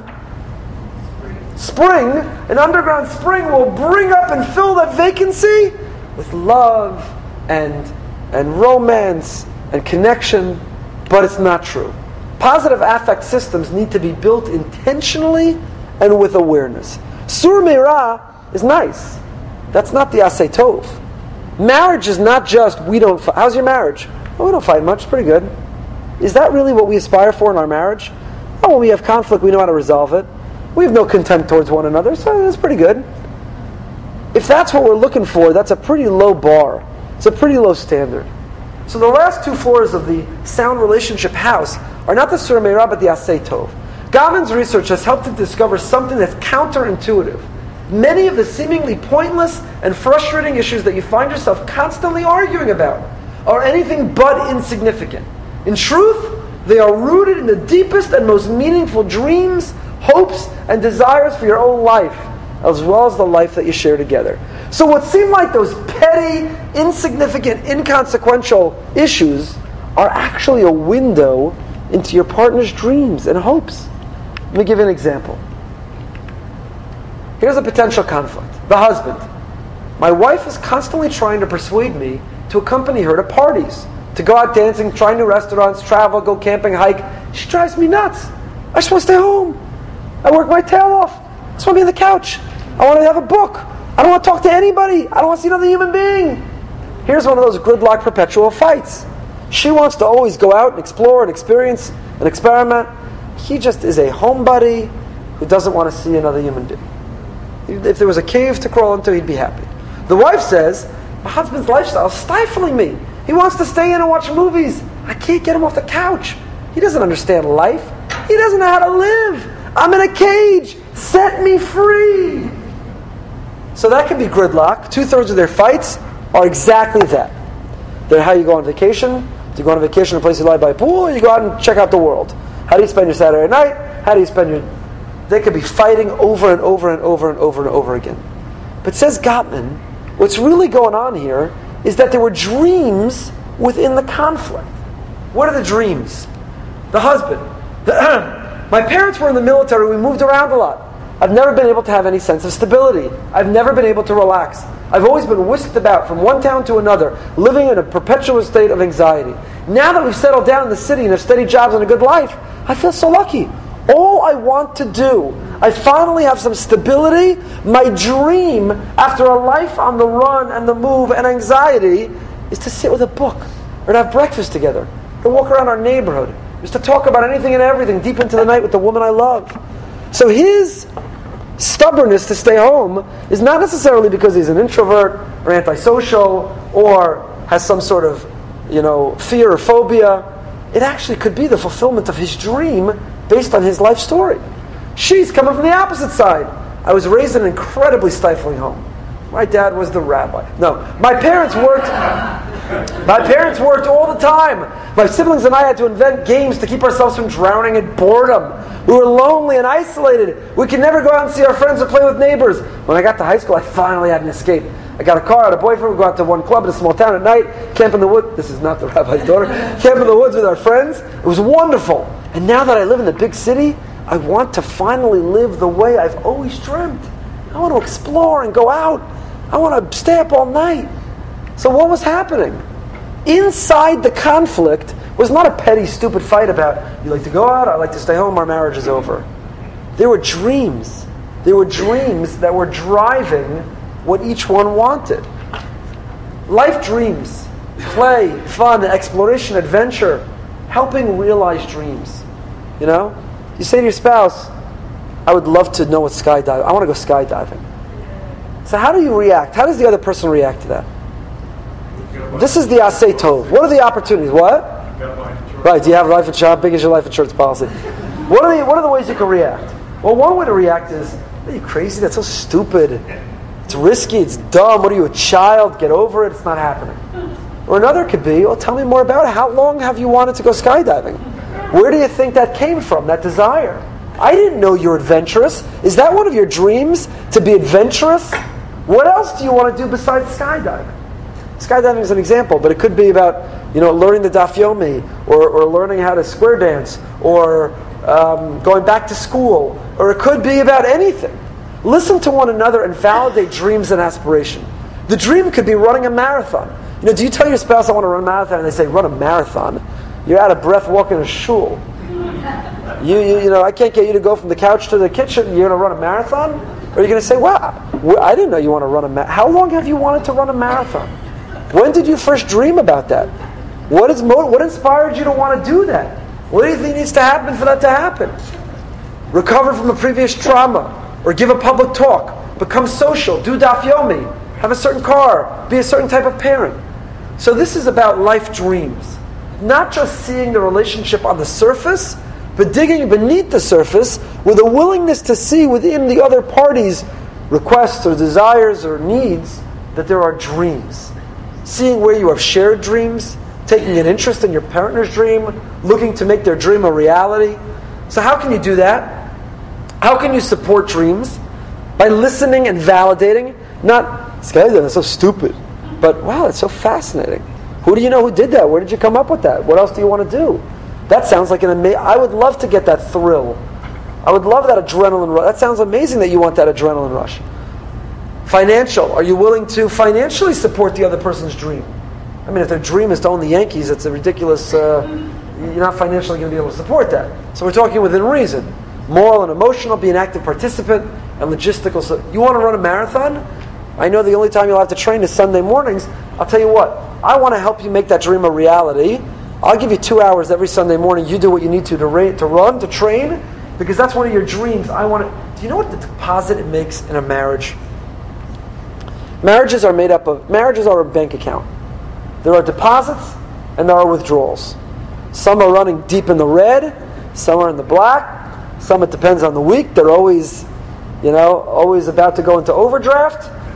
spring, an underground spring will bring up and fill that vacancy with love and and romance and connection, but it's not true. Positive affect systems need to be built intentionally and with awareness. Sur meira is nice. That's not the asay tov. Marriage is not just, we don't fight. How's your marriage? Oh, we don't fight much. It's pretty good. Is that really what we aspire for in our marriage? Oh, when we have conflict, we know how to resolve it. We have no contempt towards one another, so that's pretty good. If that's what we're looking for, that's a pretty low bar. It's a pretty low standard. So the last two floors of the sound relationship house are not the sur meira, but the asay tov. Gottman's research has helped to discover something that's counterintuitive. Many of the seemingly pointless and frustrating issues that you find yourself constantly arguing about are anything but insignificant. In truth, they are rooted in the deepest and most meaningful dreams, hopes, and desires for your own life, as well as the life that you share together. So what seem like those petty, insignificant, inconsequential issues are actually a window into your partner's dreams and hopes. Let me give you an example. Here's a potential conflict. The husband. My wife is constantly trying to persuade me to accompany her to parties, to go out dancing, try new restaurants, travel, go camping, hike. She drives me nuts. I just want to stay home. I work my tail off. I just want to be on the couch. I want to have a book. I don't want to talk to anybody. I don't want to see another human being. Here's one of those gridlock perpetual fights. She wants to always go out and explore and experience and experiment. He just is a homebody who doesn't want to see another human being. If there was a cave to crawl into, he'd be happy. The wife says, my husband's lifestyle is stifling me. He wants to stay in and watch movies. I can't get him off the couch. He doesn't understand life. He doesn't know how to live. I'm in a cage. Set me free. So that could be gridlock. Two-thirds of their fights are exactly that. They're how you go on vacation. Do you go on vacation to a place you lie by a pool, or you go out and check out the world? How do you spend your Saturday night? How do you spend your... They could be fighting over and over and over and over and over again. But says Gottman, what's really going on here is that there were dreams within the conflict. What are the dreams? The husband. My parents were in the military. We moved around a lot. I've never been able to have any sense of stability. I've never been able to relax. I've always been whisked about from one town to another, living in a perpetual state of anxiety. Now that we've settled down in the city and have steady jobs and a good life, I feel so lucky. All I want to do, I finally have some stability. My dream, after a life on the run and the move and anxiety, is to sit with a book, or to have breakfast together, to walk around our neighborhood, just to talk about anything and everything deep into the night with the woman I love. So his stubbornness to stay home is not necessarily because he's an introvert or antisocial or has some sort of, you know, fear or phobia. It actually could be the fulfillment of his dream based on his life story. She's coming from the opposite side. I was raised in an incredibly stifling home. My dad was the rabbi. No, my parents worked. My parents worked all the time. My siblings and I had to invent games to keep ourselves from drowning in boredom. We were lonely and isolated. We could never go out and see our friends or play with neighbors. When I got to high school, I finally had an escape. I got a car, I had a boyfriend, we go out to one club in a small town at night, camp in the woods. This is not the rabbi's daughter. Camp in the woods with our friends. It was wonderful. And now that I live in the big city, I want to finally live the way I've always dreamt. I want to explore and go out. I want to stay up all night. So what was happening? Inside the conflict was not a petty, stupid fight about, you like to go out, I like to stay home, our marriage is over. There were dreams. There were dreams that were driving what each one wanted. Life dreams, play, fun, exploration, adventure, helping realize dreams. You know? You say to your spouse, I would love to know what skydiving, I want to go skydiving. So how do you react? How does the other person react to that? This is the Asay Tov. What are the opportunities? What? Right, do you have life insurance? How big is your life insurance policy? What are the what are the ways you can react? Well, one way to react is, are you crazy? That's so stupid. It's risky, it's dumb. What are you, a child? Get over it, it's not happening. Or another could be, well, tell me more about it. How long have you wanted to go skydiving? Where do you think that came from, that desire? I didn't know you're adventurous. Is that one of your dreams, to be adventurous? What else do you want to do besides skydiving? Skydiving is an example, but it could be about, you know, learning the Daf Yomi, or, or learning how to square dance, or um, going back to school, or it could be about anything. Listen to one another and validate dreams and aspiration. The dream could be running a marathon. You know, do you tell your spouse, I want to run a marathon, and they say, run a marathon? You're out of breath walking a shul. You, you, you know, I can't get you to go from the couch to the kitchen. You're going to run a marathon? Or are you going to say, wow, I didn't know you want to run a marathon. How long have you wanted to run a marathon? When did you first dream about that? What is mo- What inspired you to want to do that? What do you think needs to happen for that to happen? Recover from a previous trauma, or give a public talk, become social, do Daf Yomi, have a certain car, be a certain type of parent. So this is about life dreams. Not just seeing the relationship on the surface, but digging beneath the surface with a willingness to see within the other party's requests or desires or needs that there are dreams. Seeing where you have shared dreams, taking an interest in your partner's dream, looking to make their dream a reality. So how can you do that? How can you support dreams? By listening and validating. Not, this guy that's so stupid, but wow, that's so fascinating. Who do you know who did that? Where did you come up with that? What else do you want to do? That sounds like an amazing... I would love to get that thrill. I would love that adrenaline rush. That sounds amazing that you want that adrenaline rush. Financial. Are you willing to financially support the other person's dream? I mean, if their dream is to own the Yankees, it's a ridiculous... Uh, you're not financially going to be able to support that. So we're talking within reason. Moral and emotional, be an active participant, and logistical. So you want to run a marathon? I know the only time you'll have to train is Sunday mornings. I'll tell you what. I want to help you make that dream a reality. I'll give you two hours every Sunday morning. You do what you need to to, ra- to run, to train, because that's one of your dreams. I want to... Do you know what the deposit it makes in a marriage? Marriages are made up of... Marriages are a bank account. There are deposits and there are withdrawals. Some are running deep in the red. Some are in the black. Some, it depends on the week. They're always, you know, always about to go into overdraft.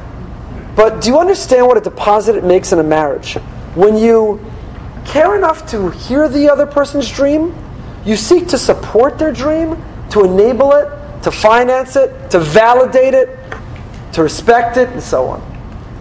But do you understand what a deposit it makes in a marriage? When you care enough to hear the other person's dream, you seek to support their dream, to enable it, to finance it, to validate it, to respect it, and so on.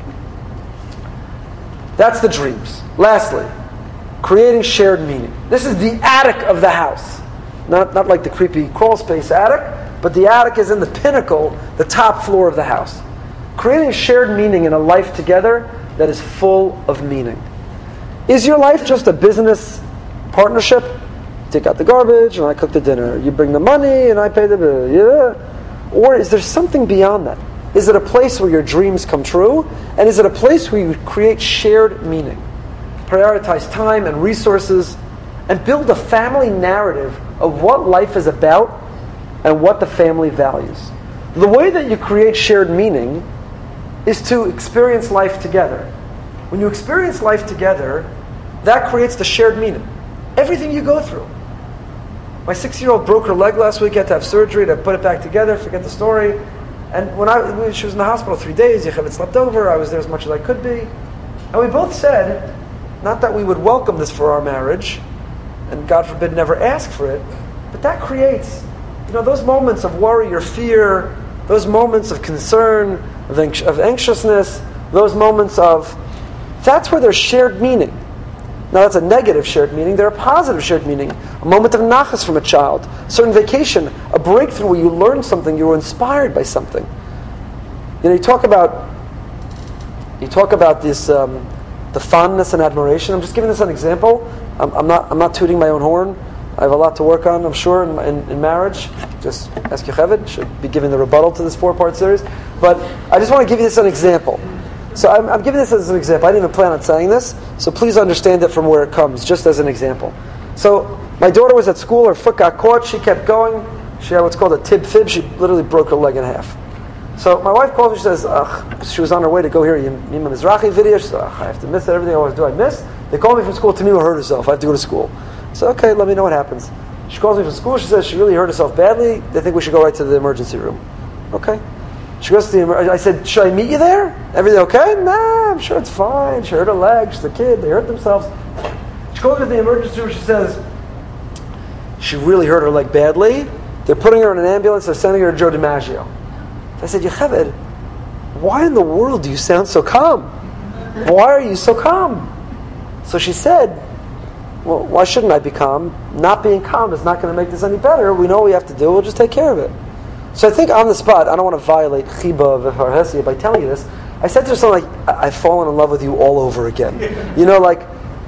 That's the dreams. Lastly, creating shared meaning. This is the attic of the house. Not, not like the creepy crawl space attic, but the attic is in the pinnacle, the top floor of the house. Creating shared meaning in a life together that is full of meaning. Is your life just a business partnership? Take out the garbage and I cook the dinner. You bring the money and I pay the bill. Yeah. Or is there something beyond that? Is it a place where your dreams come true? And is it a place where you create shared meaning? Prioritize time and resources and build a family narrative of what life is about and what the family values. The way that you create shared meaning is to experience life together. When you experience life together, that creates the shared meaning. Everything you go through. My six-year-old broke her leg last week, had to have surgery to put it back together, forget the story. And when I, she was in the hospital three days, Yocheved slept over, I was there as much as I could be. And we both said, not that we would welcome this for our marriage, and God forbid never ask for it, but that creates, you know, those moments of worry or fear, those moments of concern, of, anx- of anxiousness, those moments of, that's where there's shared meaning. Now that's a negative shared meaning. There's a positive shared meaning. A moment of nachas from a child. A certain vacation. A breakthrough where you learned something. You were inspired by something. You know, you talk about you talk about this um, the fondness and admiration. I'm just giving this an example. I'm, I'm not I'm not tooting my own horn. I have a lot to work on, I'm sure, in, in, in marriage. Just ask Yocheved. Should be giving the rebuttal to this four-part series. But I just want to give you this an example. So I'm, I'm giving this as an example. I didn't even plan on saying this, so please understand it from where it comes, just as an example. So my daughter was at school, her foot got caught, she kept going, she had what's called a tib fib, she literally broke her leg in half. So my wife calls me, she says, ugh, she was on her way to go hear a Yima Mizrahi video, she said, I have to miss it, everything I always do I miss. They call me from school, Tamima hurt herself, I have to go to school. So okay, let me know what happens. She calls me from school, she says she really hurt herself badly, they think we should go right to the emergency room. Okay. She goes to the emergency. I said, should I meet you there? Everything okay? Nah, I'm sure it's fine. She hurt her leg. She's a kid. They hurt themselves. She goes to the emergency room. She says, she really hurt her leg badly. They're putting her in an ambulance. They're sending her to Joe DiMaggio. I said, Yocheved, why in the world do you sound so calm? Why are you so calm? So she said, well, why shouldn't I be calm? Not being calm is not going to make this any better. We know what we have to do. We'll just take care of it. So I think on the spot, I don't want to violate Chiba of Harhesia by telling you this. I said to her something like, I've fallen in love with you all over again. You know, like,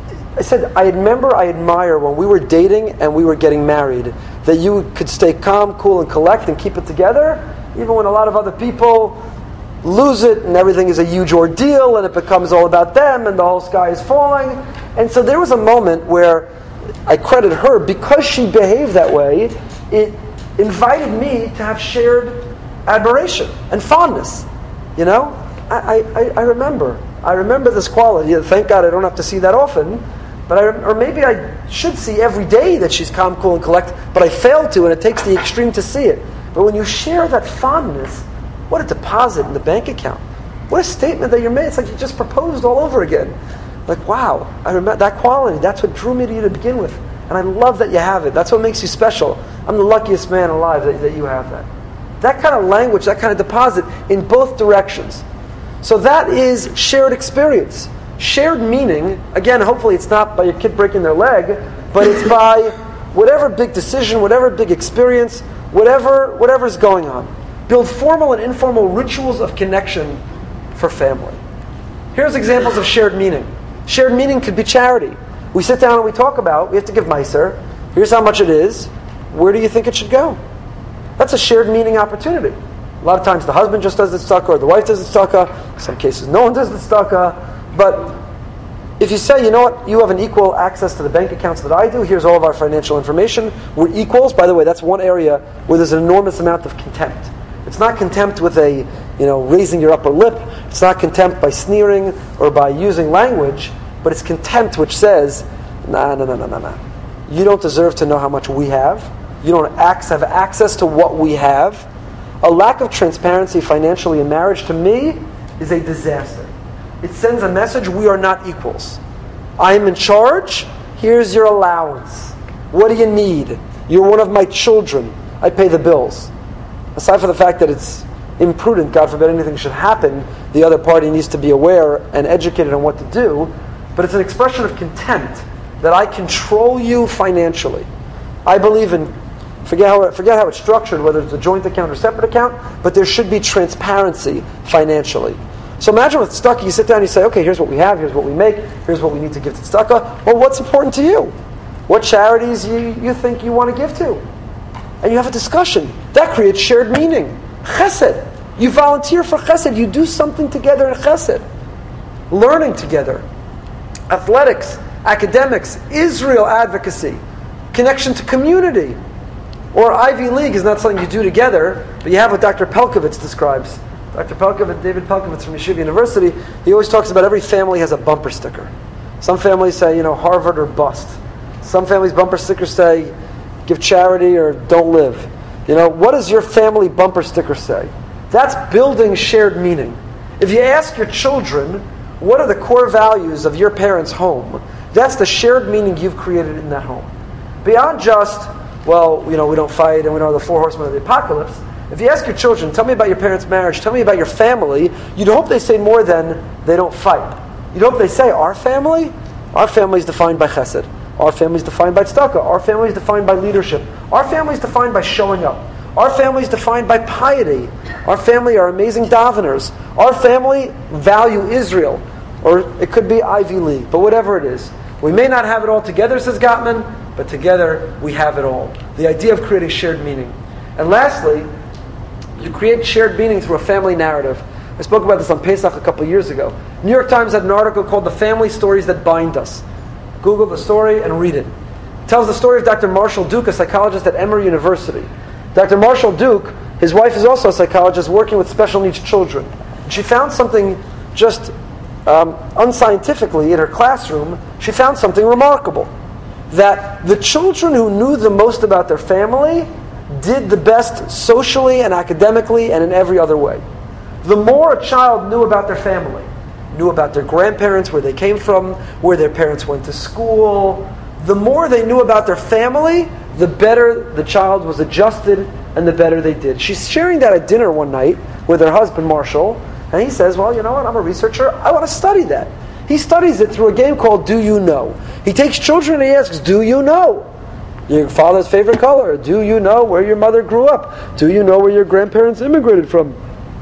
I said, I remember, I admire when we were dating and we were getting married, that you could stay calm, cool, and collect and keep it together, even when a lot of other people lose it and everything is a huge ordeal and it becomes all about them and the whole sky is falling. And so there was a moment where I credit her, because she behaved that way, it invited me to have shared admiration and fondness. You know, I, I, I remember, I remember this quality. Thank God I don't have to see that often, but I, or maybe I should see every day that she's calm, cool, and collect. But I failed to, and it takes the extreme to see it. But when you share that fondness, what a deposit in the bank account! What a statement that you're made. It's like you just proposed all over again. Like, wow, I remember that quality. That's what drew me to you to begin with. And I love that you have it. That's what makes you special. I'm the luckiest man alive that, that you have that. That kind of language, that kind of deposit in both directions. So that is shared experience. Shared meaning, again, hopefully it's not by your kid breaking their leg, but it's by whatever big decision, whatever big experience, whatever whatever's going on. Build formal and informal rituals of connection for family. Here's examples of shared meaning. Shared meaning could be charity. We sit down and we talk about, we have to give Meiser. Here's how much it is. Where do you think it should go? That's a shared meaning opportunity. A lot of times the husband just does the tzedakah, or the wife does the tzedakah. In some cases no one does the tzedakah. But if you say, you know what, you have an equal access to the bank accounts that I do, here's all of our financial information, we're equals. By the way, that's one area where there's an enormous amount of contempt. It's not contempt with a, you know, raising your upper lip. It's not contempt by sneering or by using language. But it's contempt which says, nah, no, no, no, no, no. You don't deserve to know how much we have. You don't have access to what we have. A lack of transparency financially in marriage, to me, is a disaster. It sends a message, we are not equals. I am in charge, here's your allowance. What do you need? You're one of my children. I pay the bills. Aside from the fact that it's imprudent, God forbid anything should happen, the other party needs to be aware and educated on what to do, but it's an expression of contempt that I control you financially. I believe in, forget how, it, forget how it's structured, whether it's a joint account or separate account, but there should be transparency financially. So imagine with tzedakah, you sit down and you say, okay, here's what we have, here's what we make, here's what we need to give to tzedakah. Well, what's important to you? What charities you, you think you want to give to? And you have a discussion. That creates shared meaning. Chesed. You volunteer for chesed. You do something together in chesed. Learning together. Athletics, academics, Israel advocacy, connection to community. Or Ivy League is not something you do together, but you have what Doctor Pelkovitz describes. Doctor Pelkovitz, David Pelkovitz from Yeshiva University, he always talks about every family has a bumper sticker. Some families say, you know, Harvard or bust. Some families' bumper stickers say, give charity or don't live. You know, what does your family bumper sticker say? That's building shared meaning. If you ask your children, what are the core values of your parents' home? That's the shared meaning you've created in that home. Beyond just, well, you know, we don't fight and we don't have the four horsemen of the apocalypse. If you ask your children, tell me about your parents' marriage, tell me about your family, you'd hope they say more than they don't fight. You'd hope they say, our family? Our family is defined by chesed. Our family is defined by tzedakah. Our family is defined by leadership. Our family is defined by showing up. Our family is defined by piety. Our family are amazing daveners. Our family value Israel. Or it could be Ivy League, but whatever it is. We may not have it all together, says Gottman, but together we have it all. The idea of creating shared meaning. And lastly, you create shared meaning through a family narrative. I spoke about this on Pesach a couple of years ago. New York Times had an article called The Family Stories That Bind Us. Google the story and read it. It tells the story of Doctor Marshall Duke, a psychologist at Emory University. Doctor Marshall Duke, his wife is also a psychologist working with special needs children. And she found something just um, unscientifically in her classroom. She found something remarkable. That the children who knew the most about their family did the best socially and academically and in every other way. The more a child knew about their family, knew about their grandparents, where they came from, where their parents went to school, the more they knew about their family, the better the child was adjusted and the better they did. She's sharing that at dinner one night with her husband, Marshall, and he says, well, you know what, I'm a researcher, I want to study that. He studies it through a game called Do You Know? He takes children and he asks, do you know your father's favorite color? Do you know where your mother grew up? Do you know where your grandparents immigrated from?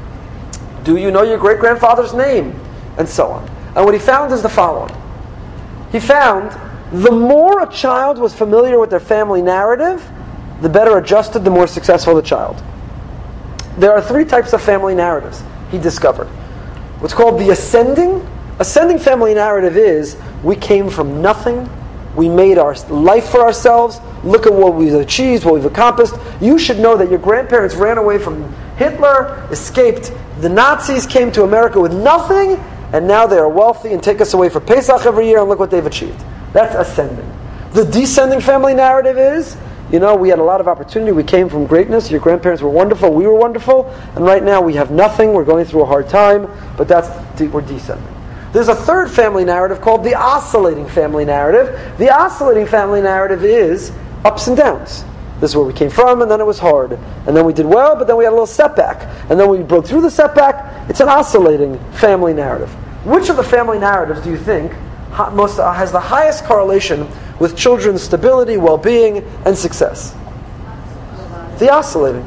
Do you know your great-grandfather's name? And so on. And what he found is the following. He found the more a child was familiar with their family narrative, the better adjusted, the more successful the child. There are three types of family narratives, he discovered. What's called the ascending. Ascending family narrative is, we came from nothing, we made our life for ourselves, look at what we've achieved, what we've accomplished. You should know that your grandparents ran away from Hitler, escaped the Nazis, came to America with nothing, and now they are wealthy and take us away for Pesach every year, and look what they've achieved. That's ascending. The descending family narrative is, you know, we had a lot of opportunity, we came from greatness, your grandparents were wonderful, we were wonderful, and right now we have nothing, we're going through a hard time, but that's we're descending. There's a third family narrative called the oscillating family narrative. The oscillating family narrative is ups and downs. This is where we came from, and then it was hard. And then we did well, but then we had a little setback. And then we broke through the setback. It's an oscillating family narrative. Which of the family narratives do you think most, uh, has the highest correlation with children's stability, well-being, and success? The oscillating.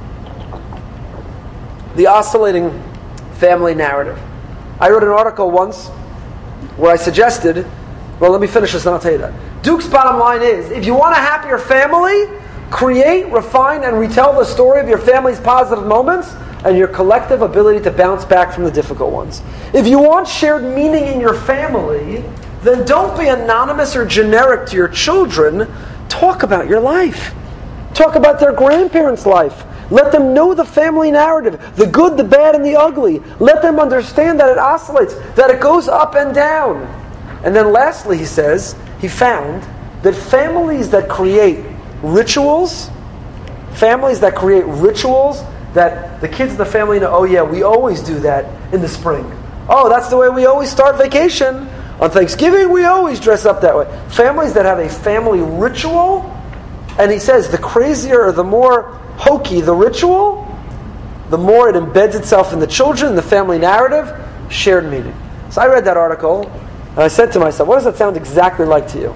The oscillating family narrative. I wrote an article once where I suggested, well, let me finish this and I'll tell you that. Duke's bottom line is, if you want a happier family, create, refine, and retell the story of your family's positive moments and your collective ability to bounce back from the difficult ones. If you want shared meaning in your family, then don't be anonymous or generic to your children. Talk about your life. Talk about their grandparents' life. Let them know the family narrative, the good, the bad, and the ugly. Let them understand that it oscillates, that it goes up and down. And then lastly, he says, he found that families that create rituals, families that create rituals that the kids in the family know, oh yeah, we always do that in the spring. Oh, that's the way we always start vacation. On Thanksgiving, we always dress up that way. Families that have a family ritual, and he says the crazier or the more hokey the ritual, the more it embeds itself in the children, the family narrative, shared meaning. So I read that article, and I said to myself, what does that sound exactly like to you?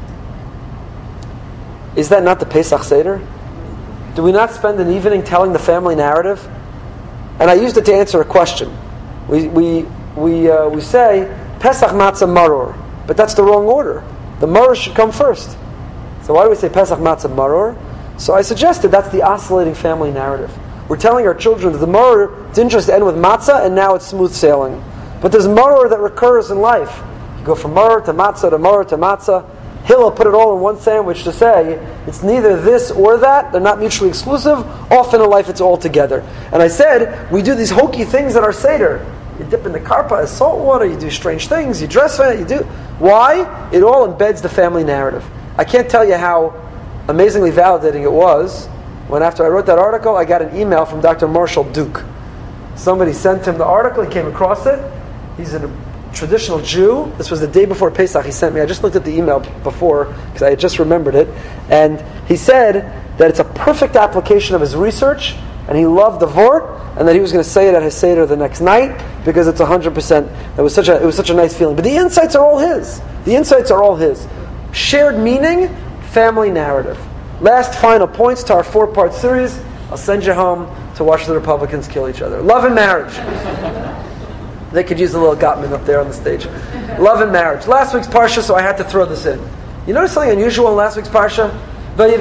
Is that not the Pesach Seder? Do we not spend an evening telling the family narrative? And I used it to answer a question. We we we uh, we say Pesach matzah maror, but that's the wrong order. The maror should come first. So why do we say Pesach matzah maror? So I suggested that's the oscillating family narrative. We're telling our children that the maror didn't just end with matzah and now it's smooth sailing. But there's maror that recurs in life. You go from maror to matzah to maror to matzah. Hillel put it all in one sandwich to say it's neither this or that. They're not mutually exclusive. Often in life it's all together. And I said we do these hokey things at our Seder. You dip in the karpa as salt water. You do strange things. You dress for it. You do. Why? It all embeds the family narrative. I can't tell you how amazingly validating it was when after I wrote that article, I got an email from Doctor Marshall Duke. Somebody sent him the article. He came across it. He's a traditional Jew. This was the day before Pesach. He sent me. I just looked at the email before because I had just remembered it. And he said that it's a perfect application of his research, and he loved the Vort, and that he was going to say it at his Seder the next night because it's one hundred percent. It was such a it was such a nice feeling. But the insights are all his. The insights are all his. Shared meaning, family narrative. Last final points to our four-part series. I'll send you home to watch the Republicans kill each other. Love and marriage. They could use a little Gottman up there on the stage. Love and marriage. Last week's Parsha, so I had to throw this in. You notice something unusual in last week's Parsha? Right?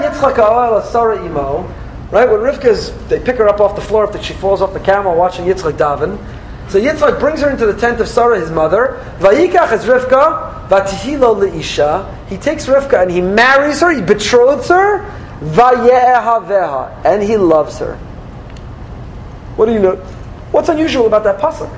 When Rivka's, they pick her up off the floor after she falls off the camel watching Yitzchak daven. So Yitzchak brings her into the tent of Sarah, his mother. Vayikach is Rivka, vatihilo leisha. He takes Rivka and he marries her, he betroths her. Vaye'ehaveha, and he loves her. What do you know? What's unusual about that pasuk?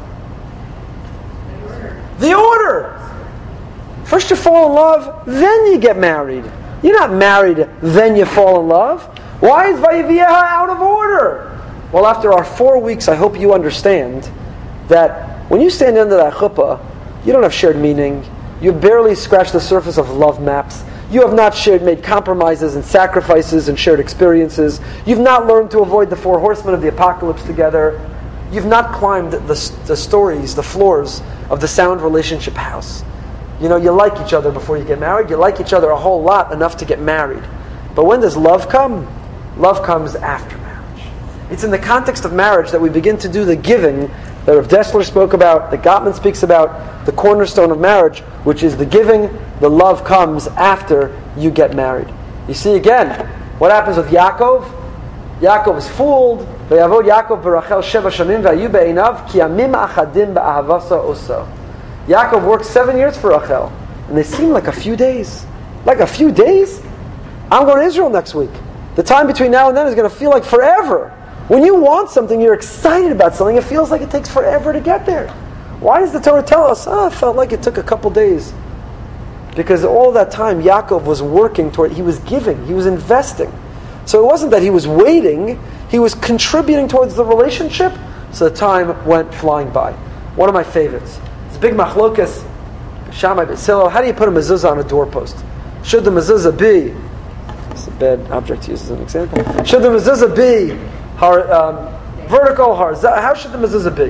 The order. First you fall in love, then you get married. You're not married, then you fall in love. Why is Vayeviyaha out of order? Well, after our four weeks, I hope you understand that when you stand under that chuppah, you don't have shared meaning. You barely scratched the surface of love maps. You have not shared, made compromises and sacrifices and shared experiences. You've not learned to avoid the four horsemen of the apocalypse together. You've not climbed the, the stories, the floors of the sound relationship house. You know, you like each other before you get married. You like each other a whole lot, enough to get married. But when does love come? Love comes after marriage. It's in the context of marriage that we begin to do the giving that Rav Dessler spoke about, that Gottman speaks about, the cornerstone of marriage, which is the giving. The love comes after you get married. You see again, what happens with Yaakov? Yaakov is fooled. Vayavod Yaakov berachel sheva shanim vayu be'einav ki yamim achadim be'ahavasa osa. Yaakov worked seven years for Rachel, and they seem like a few days. Like a few days? I'm going to Israel next week. The time between now and then is going to feel like forever. When you want something, you're excited about something, it feels like it takes forever to get there. Why does the Torah tell us, oh, it felt like it took a couple days? Because all that time, Yaakov was working toward, he was giving, he was investing. So it wasn't that he was waiting, he was contributing towards the relationship, so the time went flying by. One of my favorites. It's a big machlokas, Shammai B'Silo. How do you put a mezuzah on a doorpost? Should the mezuzah be, it's a bad object to use as an example, should the mezuzah be hor, um, vertical, horizontal? How should the mezuzah be?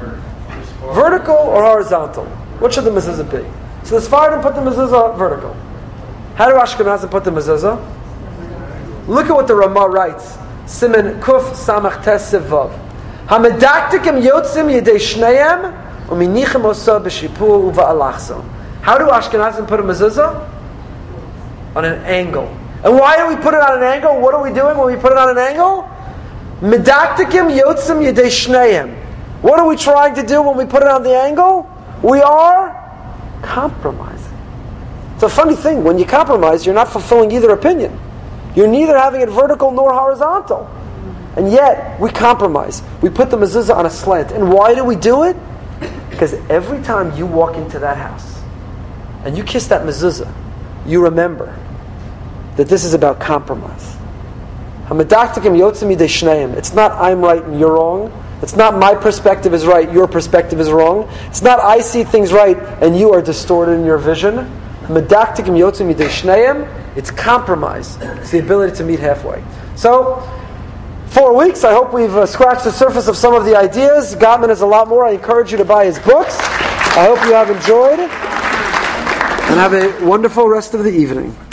Vertical or horizontal? What should the mezuzah be? So the Sephardim put the mezuzah vertical. How do Ashkenazim put the mezuzah? Look at what the Ramah writes. Simen Kuf Samach Tes Sivav. Hamedaktikim yotzim yedei shneim u'minichem osa b'shipur uva'alachso. How do Ashkenazim put a mezuzah? On an angle. And why do we put it on an angle? What are we doing when we put it on an angle? Medaktikim yotzim yedei shneim. What are we trying to do when we put it on the angle? We are compromising. It's a funny thing. When you compromise, you're not fulfilling either opinion. You're neither having it vertical nor horizontal. And yet, we compromise. We put the mezuzah on a slant. And why do we do it? Because every time you walk into that house and you kiss that mezuzah, you remember that this is about compromise. Hamedaktikim yotzim midei shneim. It's not I'm right and you're wrong. It's not my perspective is right, your perspective is wrong. It's not I see things right and you are distorted in your vision. Hamedaktikim yotzim midei shneim. It's compromise. It's the ability to meet halfway. So, four weeks. I hope we've uh, scratched the surface of some of the ideas. Gottman has a lot more. I encourage you to buy his books. I hope you have enjoyed and have a wonderful rest of the evening.